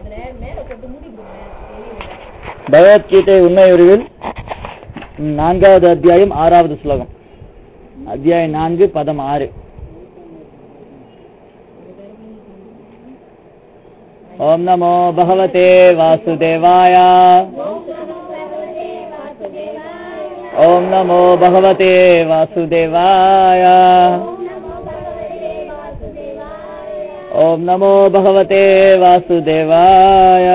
பகவத்கீதை உண்மை உருவில் 4வது அத்தியாயம் 6வது ஸ்லோகம். அத்தியாயம் 4 பதம் 6. ஓம் நமோ பகவதே வாசுதேவாய. ஓம் நமோ பகவதே வாசுதேவாய. ஓம் நமோ பகவதே வாசுதேவாய.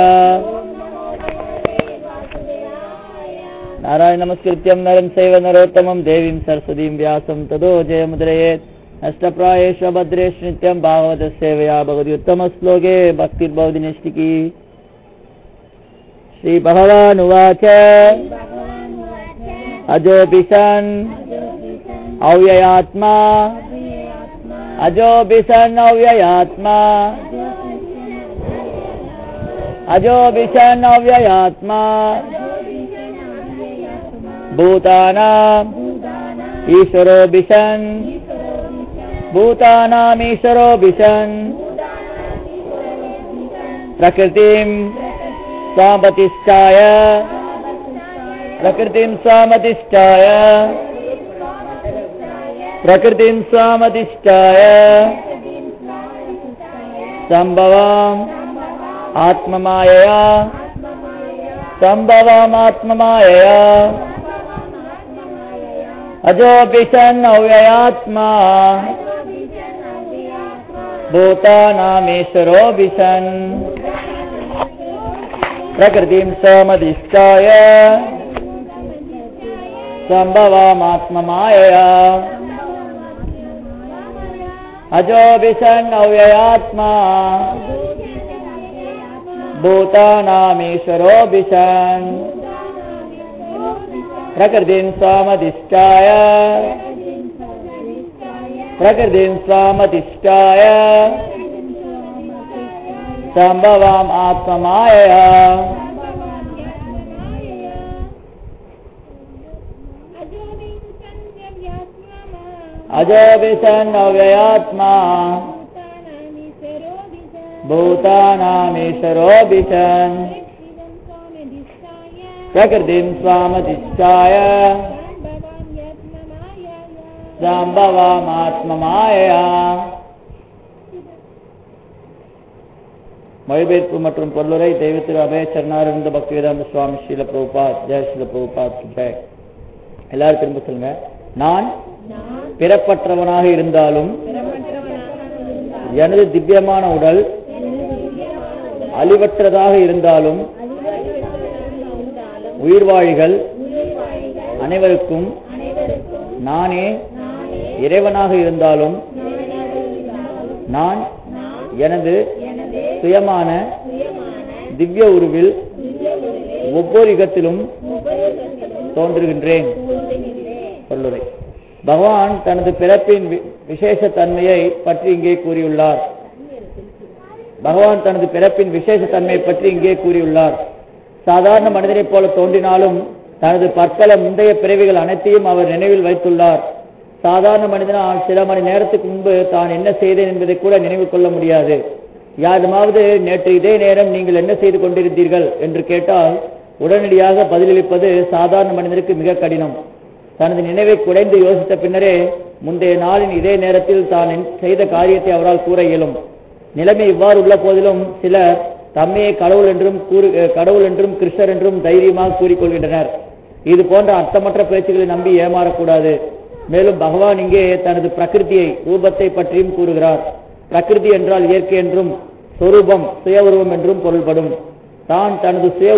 नारायण नमस्कृत्यं नरं चैव नरोत्तमं देवीं सरस्वतीं व्यासं ततो जयमुद्रयेत्. अष्टप्रायेषु भद्रेषु नित्यं भागवतस्य सेवया भगवति उत्तमश्लोके भक्तिर्भवति नैष्टिकी. श्रीभगवानुवाच अजोऽपि सन् अव्ययात्मा अजोऽपि सन् अव्ययात्मा अजोऽपि सन् अव्ययात्मा भूतानाम् ईश्वरोऽपि सन् भूतानाम् ईश्वरोऽपि सन् प्रकृतिं स्वामधिष्ठाय प्रकृतिं स्वामधिष्ठाय प्रकृतिं स्वामधिष्ठाय सम्भवाम् आत्ममायया सम्भवाम् आत्ममायया अजोऽपि सन् अव्ययात्मा भूतानामीश्वरोऽपि सन् प्रकृतिं स्वामधिष्ठाय सम्भवाम् आत्ममायया अजोऽपि सन् अव्ययात्मा भूतानामीश्वरोऽपि सन् प्रकृतिं स्वामधिष्ठाय प्रकृतिं स्वामधिष्ठाय सम्भवाम् आत्ममायया अजोऽपि सन् अव्ययात्मा भूतानामीश्वरोऽपि सन् प्रकृतिं स्वामधिष्ठाय सम्भवाम् आत्ममायया. மொழிபெயர்ப்பு மற்றும் பொருளுரை தெய்வ திரு அபய சரணாரவிந்த பக்திவேதாந்த சுவாமி ஸ்ரீல பிரபுபாத். ஜெய் ஸ்ரீல பிரபுபாத் ஜெய். எல்லாரும் திரும்ப சொல்லுங்க. நான் பிறப்பற்றவனாக இருந்தாலும் எனது திவ்யமான உடல் அழிவற்றதாக இருந்தாலும் உயிர்வாழிகள் அனைவருக்கும் நானே இறைவனாக இருந்தாலும் நான் எனது சுயமான திவ்ய உருவில் ஒவ்வொரு யுகத்திலும் தோன்றுகின்றேன். சொல்லுரை. பகவான் தனது பிறப்பின் விசேஷ தன்மையை பற்றி இங்கே கூறியுள்ளார். பகவான் தனது பிறப்பின் விசேஷ தன்மையை பற்றி இங்கே கூறியுள்ளார். சாதாரண மனிதனைப் போல தோன்றினாலும் தனது பற்பல முந்தைய பிறவிகள் அனைத்தையும் அவர் நினைவில் வைத்துள்ளார். சாதாரண மனிதனால் சில மணி நேரத்துக்கு முன்பு தான் என்ன செய்தேன் என்பதை கூட நினைவு கொள்ள முடியாது. யாருமாவது நேற்று இதே நேரம் நீங்கள் என்ன செய்து கொண்டிருந்தீர்கள் என்று கேட்டால் உடனடியாக பதிலளிப்பது சாதாரண மனிதனுக்கு மிக கடினம். தனது நினைவை குறைந்து யோசித்த பின்னரே முந்தைய நாளின் இதே நேரத்தில் தான் செய்த காரியத்தை அவரால் கூற இயலும். நிலைமை இவ்வாறு உள்ள போதிலும் சிலர் தம்மையை கடவுள் என்றும் கிருஷ்ணர் என்றும் தைரியமாக கூறிக்கொள்கின்றனர். இது போன்ற அர்த்தமற்ற பேச்சுக்களை நம்பி ஏமாறக்கூடாது. மேலும் பகவான் இங்கே தனது பிரகிருதியை ரூபத்தை பற்றியும் கூறுகிறார். பிரகிருதி என்றால் இயற்கை என்றும் சொரூபம் சுய உருவம் என்றும் பொருள்படும். தான் தனது சுய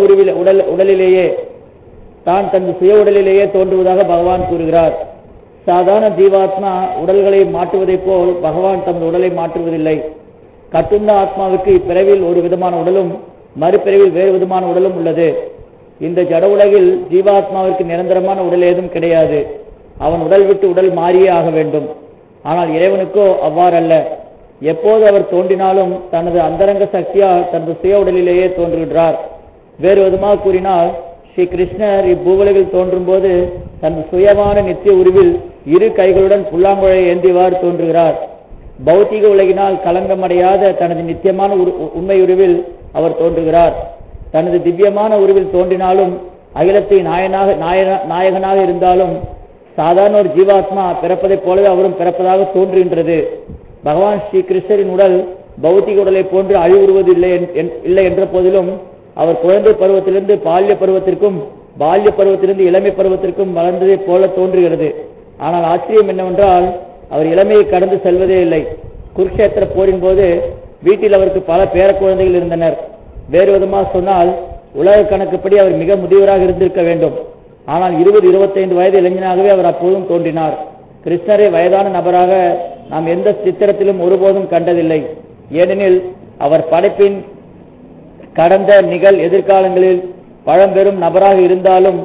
உடலிலேயே தோன்றுவதாக பகவான் கூறுகிறார். சாதாரண ஜீவாத்மா உடல்களை மாற்றுவதைப் போல் பகவான் தமது உடலை மாற்றுவதில்லை. கட்டுண்ட ஆத்மாவுக்கு இப்பிறவில் ஒரு விதமான உடலும் மறுபிறவில் வேறு விதமான உடலும் உள்ளது. இந்த ஜட உலகில் ஜீவாத்மாவிற்கு நிரந்தரமான உடல் ஏதும் கிடையாது. அவன் உடல் விட்டு உடல் மாறியே ஆக வேண்டும். ஆனால் இறைவனுக்கோ அவ்வாறல்ல. எப்போது அவர் தோன்றினாலும் தனது அந்தரங்க சக்தியால் தனது சுய உடலிலேயே தோன்றுகின்றார். வேறு விதமாக கூறினால் ஸ்ரீ கிருஷ்ணர் இப்பூவுலகில் தோன்றும் போது தனது சுயமான நித்திய உருவில் இரு கைகளுடன் புல்லாங்குழலை ஏந்தியவாறு தோன்றுகிறார். பௌத்திக உலகினால் கலங்கமடையாத தனது நித்தியமான உண்மை உருவில் அவர் தோன்றுகிறார். தனது திவ்யமான உருவில் தோன்றினாலும், அகிலத்தை நாயகனாக இருந்தாலும், சாதாரண ஒரு ஜீவாத்மா பிறப்பதைப் போலவே அவரும் பிறப்பதாக தோன்றுகின்றது. பகவான் ஸ்ரீ கிருஷ்ணரின் உடல் பௌத்திக உடலை போன்று அழிவுறுவது இல்லை என்ற போதிலும், அவர் குழந்தை பருவத்திலிருந்து பால்ய பருவத்திற்கும், பால்ய பருவத்திலிருந்து இளமை பருவத்திற்கும் வளர்ந்ததைப் போல தோன்றுகிறது. ஆனால் ஆச்சரியம் என்னவென்றால், அவர் இளமையை கடந்து செல்வதே இல்லை. குருக்ஷேத்திர போரின் போது வீட்டில் அவருக்கு பல பேர குழந்தைகள் இருந்தனர். வேறு விதமாக சொன்னால், உலக கணக்குப்படி அவர் மிக முதியவராக இருந்திருக்க வேண்டும். ஆனால் 20-25 வயது இளைஞனாகவே அவர் அப்போதும் தோன்றினார். கிருஷ்ணரை வயதான நபராக நாம் எந்த சித்திரத்திலும் ஒருபோதும் கண்டதில்லை. ஏனெனில் அவர் படைப்பின் கடந்த எதிர்காலங்களில் பழம்பெரும் நபராக இருந்தாலும்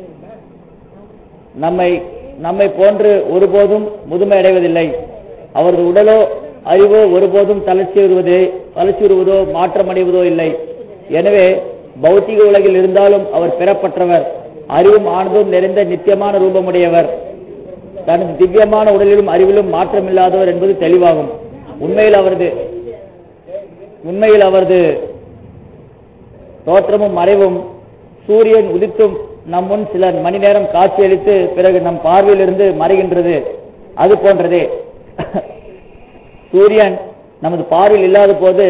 நம்மை போன்று ஒருபோதும் முதுமை அடைவதில்லை. அவரது உடலோ அறிவோ ஒருபோதும் தளர்ச்சியுறுவதோ மாற்றமடைவதோ இல்லை. எனவே பௌத்திக உலகில் இருந்தாலும் அவர் பெறப்பட்டவர், அறிவும் ஆனதும் நிறைந்த நித்தியமான ரூபமுடையவர். தனது திவ்யமான உடலிலும் அறிவிலும் மாற்றமில்லாதவர் என்பது தெளிவாகும். உண்மையில் அவரது தோற்றமும் மறைவும் சூரியன் உதித்தும் நம் முன் சில மணி நேரம் காட்சியளித்து பிறகு நம் பார்வையிலிருந்து மறைகின்றது. அது போன்றதே. சூரியன் நமது பார்வையில் இல்லாத போது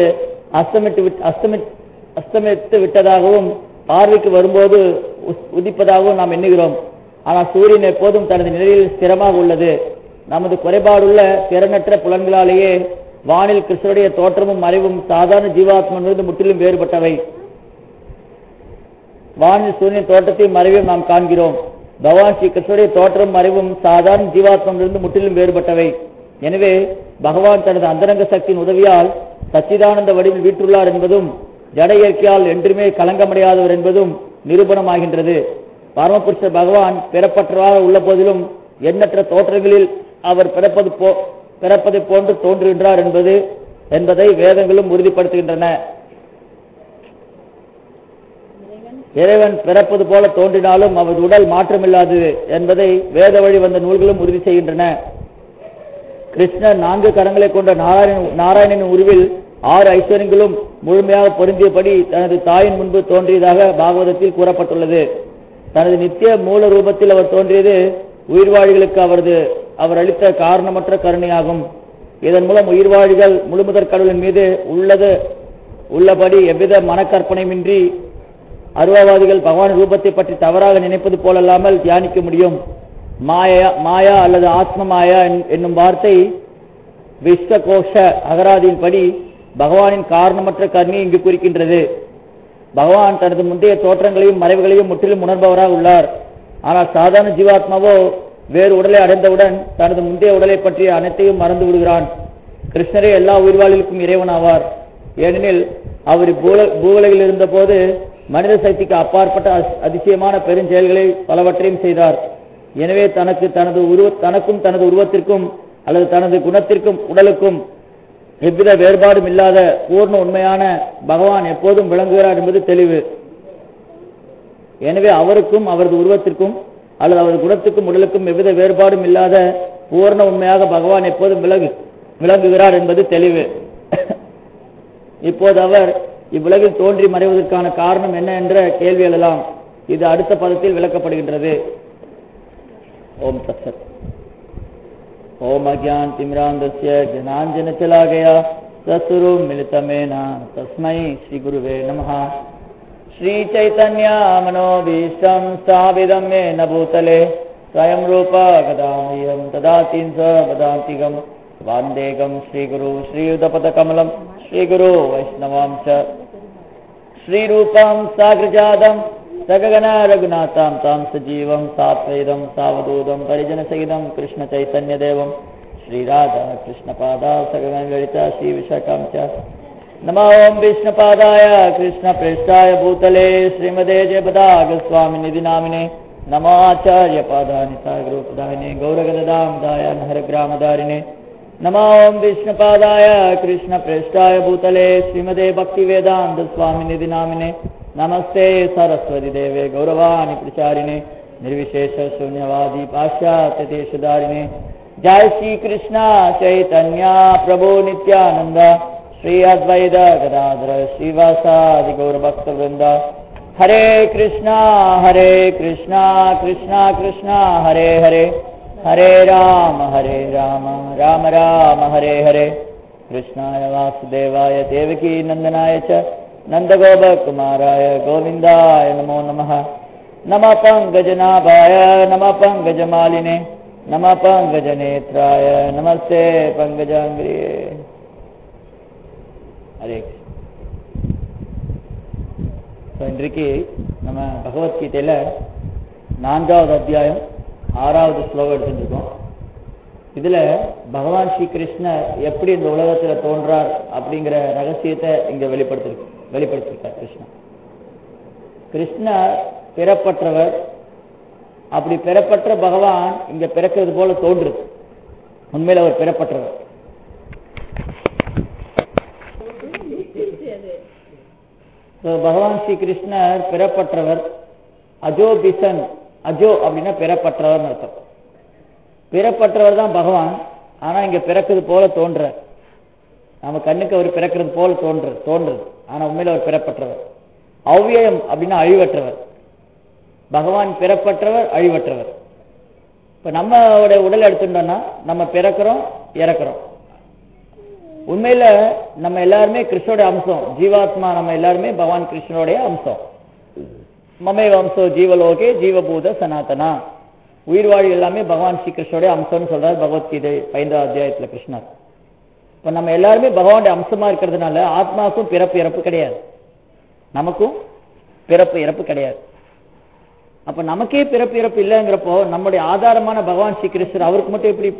அஸ்தமித்து விட்டதாகவும், பார்வைக்கு வரும்போது உதிப்பதாகவும் நாம் எண்ணுகிறோம். ஆனால் சூரியன் எப்போதும் தனது நிலையில் ஸ்திரமாக உள்ளது. நமது குறைபாடுள்ள திறனற்ற புலன்களாலேயே வானில் கிருஷ்ணருடைய தோற்றமும் மறைவும் சாதாரண ஜீவாத்மனிலிருந்து முற்றிலும் வேறுபட்டவை. வானில் சூரியன் தோற்றத்தையும் மறைவையும் நாம் காண்கிறோம். பகவான் ஸ்ரீ கிருஷ்ணருடைய தோற்றம் மறைவும் சாதாரண ஜீவாத்மனிலிருந்து முற்றிலும் வேறுபட்டவை. எனவே பகவான் தனது அந்தரங்க சக்தியின் உதவியால் சச்சிதானந்த வடிவில் வீற்றுள்ளார் என்பதும், ஜட இயற்கையால் என்றுமே கலங்கமடையாதவர் என்பதும் நிரூபணமாகின்றது. பரமபுருஷர் பகவான் பெறப்பட்டவராக உள்ள போதிலும் எண்ணற்ற தோற்றங்களில் அவர் பிறப்பதை போன்று தோன்றுகின்றார் என்பதை வேதங்களும் உறுதிப்படுத்துகின்றன. இறைவன் பிறப்பது போல தோன்றினாலும் அவரது உடல் மாற்றமில்லாதது என்பதை வேத வழி வந்த நூல்களும் உறுதி செய்கின்றன. கிருஷ்ணர் 4 கரங்களை கொண்ட நாராயணனின் உருவில் 6 ஐஸ்வர்யங்களும் முழுமையாக பொருந்தியபடி தனது தாயின் முன்பு தோன்றியதாக பாகவதத்தில் கூறப்பட்டுள்ளது. தனது நித்திய மூல ரூபத்தில் அவர் தோன்றியது உயிர்வாழிகளுக்கு அவர் அளித்த காரணமற்ற கருணையாகும். இதன் மூலம் உயிர்வாழிகள் முழுமுதற் கடவுளின் மீது உள்ளபடி எவ்வித மனக்கற்பனையின்றி அருவவாதிகள் பகவான் ரூபத்தை பற்றி தவறாக நினைப்பது போலல்லாமல் தியானிக்க முடியும். மாயா அல்லது ஆத்ம மாயா என்னும் வார்த்தை விஸ்வகோஷ அகராதியின்படி பகவானின் காரணமற்ற கருணையை இங்கு குறிக்கின்றது. பகவான் தனது முந்தைய தோற்றங்களையும் மறைவுகளையும் முற்றிலும் உணர்பவராக உள்ளார். ஆனால் சாதாரண ஜீவாத்மாவோ வேறு உடலை அடைந்தவுடன் தனது முந்தைய உடலை பற்றிய அனைத்தையும் மறந்து விடுகிறான். கிருஷ்ணரே எல்லா உயிர்வாழ்வுக்கும் இறைவனாவார். ஏனெனில் அவர் பூவுலகில் இருந்த போது மனித சக்திக்கு அப்பாற்பட்ட அதிசயமான பெருஞ்செயல்களை பலவற்றையும் செய்தார். எனவே தனக்கும் தனது உருவத்திற்கும் அல்லது தனது குணத்திற்கும் உடலுக்கும் எவ்வித வேறுபாடும் இல்லாத பூர்ண உண்மையான பகவான் எப்போதும் விளங்குகிறார் என்பது தெளிவு. எனவே அவருக்கும் அவரது உருவத்திற்கும் அல்லது அவரது குணத்துக்கும் உடலுக்கும் எவ்வித வேறுபாடும் இல்லாத பூர்ண உண்மையாக பகவான் எப்போதும் விளங்குகிறார் என்பது தெளிவு. இப்போது அவர் இவ்வுலகில் தோன்றி மறைவதற்கான காரணம் என்ன என்ற கேள்வி எழலாம். இது அடுத்த பதத்தில் விளக்கப்படுகின்றது. ஓம் தத்சத். ஓம் அஜ்ஞான் திமிராந்தஸ்ய ஜனாஞ்சன சலாகயா தஸ்வரூ மிலிதமேன தஸ்மை ஸ்ரீ குருவே நமஹ. ஸ்ரீ சைதன்ய மனோபீஷ்டம் ஸ்தாபிதம் மேன பூதலே ஸ்வயம் ரூப கதாமயம் ததாதீன் சபதாந்திகம் வாந்தேகம் ஸ்ரீகுரு ஸ்ரீயுதபதகமலம் ஸ்ரீகுரு வைஷ்ணவாம் ச ஸ்ரீரூபம் சாக்ரஜாதம் சககன ரகுநாதாம் தாம் சஜீவம் சாத்வைதம் சாவதூதம் பரிஜனசகிதம் கிருஷ்ண சைத்தன்ய தேவம் ஸ்ரீராதா கிருஷ்ணபாதா சககன லலிதா ஸ்ரீ விசாகாம் ச. நமோ ஓம் விஷ்ணுபாதாய கிருஷ்ண பிரேஷ்டாய பூதலே ஸ்ரீமதே ஜெயபதாக சுவாமி நிதி நாமினே நமோ ஆச்சார்ய பாதானி சாகரோபதாயினே கௌரகதாமதாய நஹரகிராமதாரிணே. நமோ ஓம் விஷ்ணுபாதாய கிருஷ்ண பிரேஷ்டாய பூதலே ஸ்ரீமதே பக்தி வேதாந்த சுவாமி நிதி நாமினே நமஸ்தே सरस्वती देवे गौरवाणी प्रचारिणे निर्विशेष शून्यवादी पाश्चात्य देशधारिणे. जय श्री कृष्ण चैतन्य प्रभु नित्यानंद श्री अद्वैत गदाधर श्रीवासादि गौर भक्त वृंद। हरे कृष्णा कृष्णा कृष्णा हरे हरे, हरे राम राम राम हरे हरे। कृष्णाय वासुदेवाय देवकी नंदनाय च नंदगोपकुमाराय गोविंदाय नमो नमः। नमः पंकजनाभाय नमः पंकजमालिने नमः पंकजनेत्राय नमस्ते पंकजांग्रिये। हरे இன்றைக்கு நம்ம பகவத்கீதையில 4வது அத்தியாயம் 6வது ஸ்லோகம் எடுத்துட்டு இருக்கோம். இதுல பகவான் ஸ்ரீ கிருஷ்ணர் எப்படி இந்த உலகத்துல தோன்றார் அப்படிங்கிற ரகசியத்தை இங்க வெளிப்படுத்திருக்கார். கிருஷ்ணர் பிறப்பற்றவர். அப்படி பிறப்பற்ற பகவான் இங்க பிறக்கிறது போல தோன்றுது. உண்மையில அவர் பிறப்பற்றவர். பகவான் ஸ்ரீ கிருஷ்ணர் பிறப்பற்றவர். அஜோபிசன், அஜோ அப்படின்னா பிறப்பற்றவர் அர்த்தம். பிறப்பற்றவர் தான் பகவான். ஆனா இங்க பிறக்கிறது போல தோன்ற, நம்ம கண்ணுக்கு அவர் பிறக்கிறது போல தோன்றது. ஆனா உண்மையில அவர் பிறப்பற்றவர். அவ்வியம் அப்படின்னா அழிவற்றவர். பகவான் பிறப்பற்றவர், அழிவற்றவர். இப்ப நம்மளோட உடல் எடுத்துட்டோம்னா நம்ம பிறக்கிறோம், இறக்குறோம். உண்மையில நம்ம எல்லாருமே கிருஷ்ணோட அம்சம். ஜீவாத்மா நம்ம எல்லாருமே பகவான் கிருஷ்ணனுடைய அம்சம். மமே வம்சோ ஜீவலோகே ஜீவபூத சனாதனா. உயிர்வாழி எல்லாமே பகவான் ஸ்ரீ கிருஷ்ணனுடைய அம்சம்னு சொல்றாரு பகவத்கீதை 5வது அத்தியாயத்துல கிருஷ்ணர். இப்ப நம்ம எல்லாருமே பகவானுடைய அம்சமா இருக்கிறதுனால ஆத்மாவுக்கும் பிறப்பு இறப்பு கிடையாது, நமக்கும் பிறப்பு இறப்பு கிடையாது. அப்ப நமக்கே பிறப்பு இறப்பு இல்லைங்கிறப்போ நம்முடைய ஆதாரமான பகவான் ஸ்ரீ கிருஷ்ணர் அவருக்கு மட்டும் எப்படி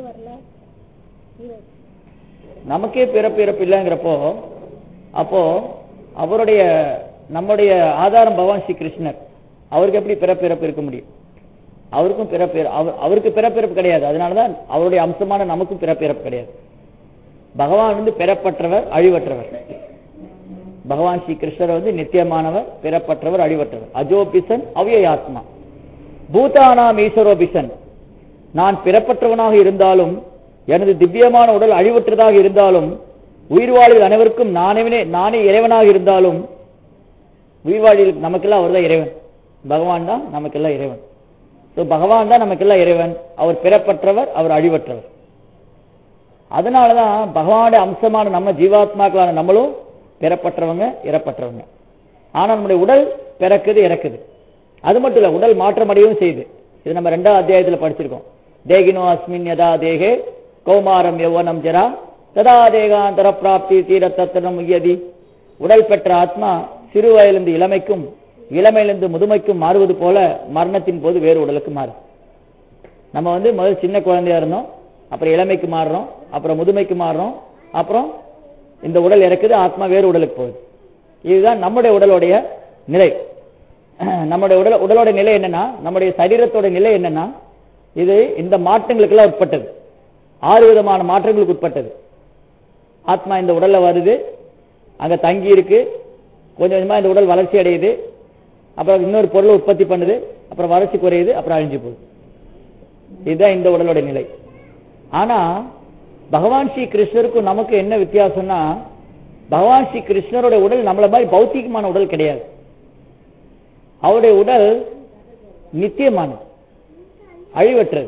நமக்கே பிறப்பு இறப்பு இல்லைங்கிறப்போ அப்போ அவருடைய நம்முடைய ஆதாரம் பகவான் ஸ்ரீ கிருஷ்ணர், அவருக்கு எப்படி பிறப்பு இறப்பு இருக்க முடியும்? அவருக்கும் அவருக்கு பிறப்பிறப்பு கிடையாது. அதனாலதான் அவருடைய அம்சமான நமக்கும் பிறப்பிறப்பு கிடையாது. பகவான் பிறப்பற்றவர், அழிவற்றவர். பகவான் ஸ்ரீ கிருஷ்ணர் நித்தியமானவர், பிறப்பற்றவர், அழிவற்றவர். அஜோபிசன் அவ்யயாத்மா. பூதானாம் ஈஸ்வரோபிசன். நான் பிறப்பற்றவனாக இருந்தாலும் எனது திவ்யமான உடல் அழிவற்றதாக இருந்தாலும் உயிர்வாழிகள் அனைவருக்கும் நானே இறைவனாக இருந்தாலும் உயிர்வாழிகள் நமக்கெல்லாம் அவர் தான் இறைவன். பகவான் தான் நமக்கெல்லாம் இறைவன். பகவான் தான் நமக்கெல்லாம் இறைவன். அவர் பிறப்பற்றவர், அவர் அழிவற்றவர். அதனாலதான் பகவானுடைய அம்சமான நம்ம ஜீவாத்மாக்களான நம்மளும் பிறப்பற்றவங்க, இறப்பற்றவங்க. ஆனா நம்முடைய உடல் பிறக்குது, இறக்குது. அது மட்டும் இல்ல, உடல் மாற்றம் அடையவும் செய்யுது. இது நம்ம 2வது அத்தியாயத்துல படிச்சிருக்கோம். தேகினோ அஸ்மின் யதா தேகே கௌமாரம் யௌவனம் ஜரா ததா தேகாந்தர பிராப்தி தீர தத்தனம் உயதி. உடல் பெற்ற ஆத்மா சிறு வயதிலிருந்து இளமைக்கும், இளமையிலிருந்து முதுமைக்கும் மாறுவது போல மரணத்தின் போது வேறு உடலுக்கு மாறும். நம்ம முதல் சின்ன குழந்தையா இருந்தோம், அப்புறம் இளமைக்கு மாறுறோம், அப்புறம் முதுமைக்கு மாறுறோம், அப்புறம் இந்த உடல் இறக்குது, ஆத்மா வேறு உடலுக்கு போகுது. இதுதான் நம்முடைய உடலுடைய நிலை. நம்முடைய உடலோட நிலை என்னன்னா, நம்முடைய சரீரத்தோட நிலை என்னன்னா, இது இந்த மாற்றங்களுக்கு எல்லாம் உட்பட்டது. 6 விதமான மாற்றங்களுக்கு உட்பட்டது. ஆத்மா இந்த உடல்ல வருது, அங்க தங்கி இருக்கு, கொஞ்சம் கொஞ்சமா இந்த உடல் வளர்ச்சி அடையுது, அப்புறம் இன்னொரு பொருளை உற்பத்தி பண்ணுது, அப்புறம் வளர்ச்சி குறையுது, அப்புறம் அழிஞ்சு போகுது. இதுதான் இந்த உடலோட நிலை. ஆனா பகவான் ஸ்ரீ கிருஷ்ணருக்கும் நமக்கு என்ன வித்தியாசம்னா, பகவான் ஸ்ரீ கிருஷ்ணரோட உடல் நம்மள மாதிரி பௌத்திகமான உடல் கிடையாது. அவருடைய உடல் நித்தியமானது, அழிவற்றது.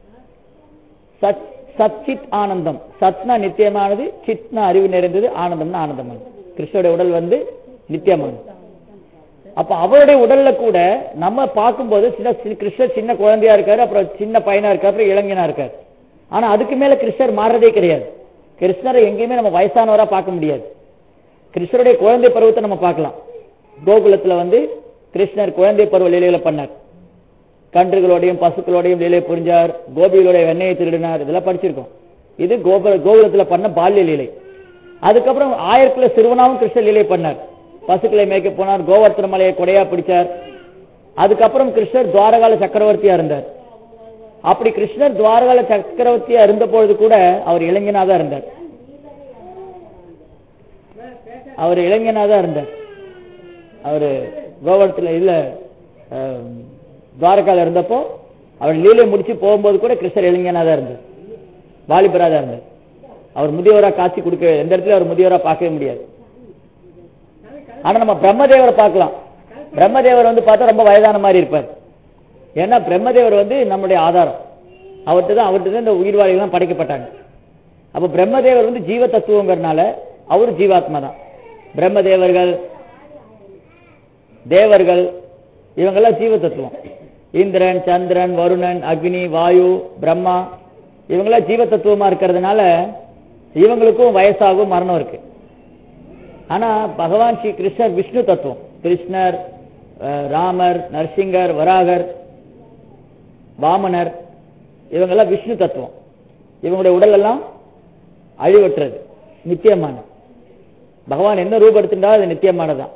சச்சித் ஆனந்தம். சத்னா நித்தியமானது, சித்னா அறிவு நிறைந்தது, ஆனந்தம்னா ஆனந்தமானது. கிருஷ்ணருடைய உடல் நித்தியமானது. அப்ப அவருடைய உடல்ல கூட நம்ம பார்க்கும்போது கிருஷ்ணர் சின்ன குழந்தையா இருக்காரு, அப்புறம் சின்ன பையனா இருக்காரு, அப்புறம் இளைஞனா இருக்காரு. ஆனா அதுக்கு மேல கிருஷ்ணர் மாறதே கிடையாது. கிருஷ்ணரை எங்கேயுமே நம்ம வயசானவரா பார்க்க முடியாது. கிருஷ்ணருடைய குழந்தை பருவத்தை நம்ம பார்க்கலாம். கோகுலத்துல கிருஷ்ணர் குழந்தை பருவ லீலைகளை பண்ணார். கன்றுகளோடையும் பசுக்களோடையும் லீலை புரிஞ்சார், கோபிகளுடைய வெண்ணையை திருடினார். இதெல்லாம் படிச்சிருக்கோம். இது கோகுலத்துல பண்ண பால்ய லீலை. அதுக்கப்புறம் 1000 சிறுவனாவும் கிருஷ்ணர் லீலை பண்ணார். பசுக்களை மேய்க்க போனார், கோவர்த்தன மலையை கொடையா பிடிச்சார். அதுக்கப்புறம் கிருஷ்ணர் துவாரகால சக்கரவர்த்தியா இருந்தார். அப்படி கிருஷ்ணர் துவாரகால சக்கரவர்த்தியா இருந்த பொழுது கூட அவர் இளைஞனாதான் இருந்தார். அவரு கோவர்த்தன இல்ல துவாரகால இருந்தப்போ அவர் லீலை முடிச்சு போகும்போது கூட கிருஷ்ணர் இளைஞனாதான் இருந்தார், வாலிபராதான் இருந்தார். அவர் முதியவரா காட்சி கொடுக்க, எந்த இடத்துல அவர் முதியவரா பார்க்கவே முடியாது. ஆனா நம்ம பிரம்மதேவரை பார்க்கலாம். பிரம்மதேவர் பார்த்தா ரொம்ப வயதான மாதிரி இருப்பார். ஏன்னா பிரம்மதேவர் நம்முடைய ஆதாரம். அவர்கிட்ட தான் இந்த உயிர்வாழிகள் படைக்கப்பட்டாங்க. அப்ப பிரம்மதேவர் ஜீவ தத்துவங்கிறதுனால அவரு ஜீவாத்மா தான். பிரம்மதேவர்கள், தேவர்கள் இவங்கெல்லாம் ஜீவ தத்துவம். இந்திரன், சந்திரன், வருணன், அக்னி, வாயு, பிரம்மா இவங்கெல்லாம் ஜீவ தத்துவமா இருக்கிறதுனால இவங்களுக்கும் வயசாகும், மரணம் இருக்கு. ஆனா பகவான் ஸ்ரீ கிருஷ்ணர் விஷ்ணு தத்துவம். கிருஷ்ணர், ராமர், நரசிங்கர், வராகர், வாமனர் இவங்கெல்லாம் விஷ்ணு தத்துவம். இவங்களுடைய உடல் எல்லாம் அழிவற்றது, நித்தியமான. பகவான் என்ன ரூபம் எடுத்துட்டாலும் அது நித்தியமானதான்,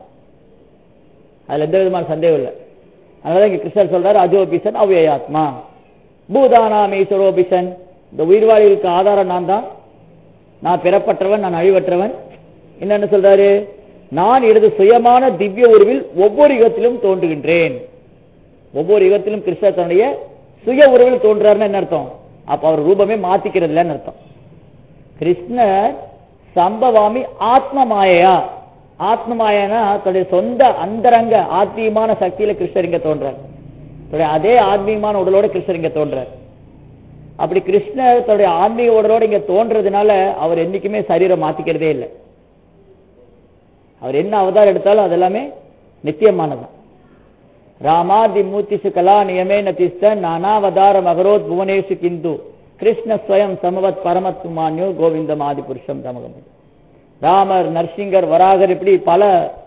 அதுல எந்த விதமான சந்தேகம் இல்லை. அதனால இங்க கிருஷ்ணர் சொல்றாரு அஜோபிசன் அவ்யயாத்மா பூதானாம் ஈஸ்வரோபிசன். இந்த உயிர்வாழிகளுக்கு ஆதாரம் நான் தான். நான் பிறப்பற்றவன், நான் அழிவற்றவன். என்ன சொல்றாரு? நான் எனது சுயமான திவ்ய உருவில் ஒவ்வொரு யுகத்திலும் தோன்றுகின்றேன். ஒவ்வொரு யுகத்திலும் கிருஷ்ணர் தன்னுடைய சுய உருவில் தோன்றாருன்னு என்ன அர்த்தம்? அப்ப அவர் ரூபமே மாத்திக்கிறது இல்லைன்னு அர்த்தம். கிருஷ்ணர் சம்பவாமி ஆத்ம மாயையா. ஆத்ம மாயனா தன்னுடைய சொந்த அந்தரங்க ஆத்மீகமான சக்தியில கிருஷ்ணர் இங்க தோன்றார். அதே ஆத்மீகமான உடலோட கிருஷ்ணர் இங்க தோன்றார். அப்படி கிருஷ்ணர் தன்னுடைய ஆன்மீக உடலோட இங்க தோன்றதுனால அவர் என்னைக்குமே சரீரம் மாத்திக்கிறதே இல்லை. அவர் என்ன அவதாரம் எடுத்தாலும் அது எல்லாமே நித்தியமானதான். ராமாதி மூர்த்திசு கலா நியமே நதிஸ்தன் நானாவதார மகரோத் புவனேஷு கிந்து கிருஷ்ண ஸ்வயம் சமவத் பரமத்துமான்யோ கோவிந்தம் ஆதி புருஷம் தமகம். ராமர், நரசிங்கர், வராகர் இப்படி பல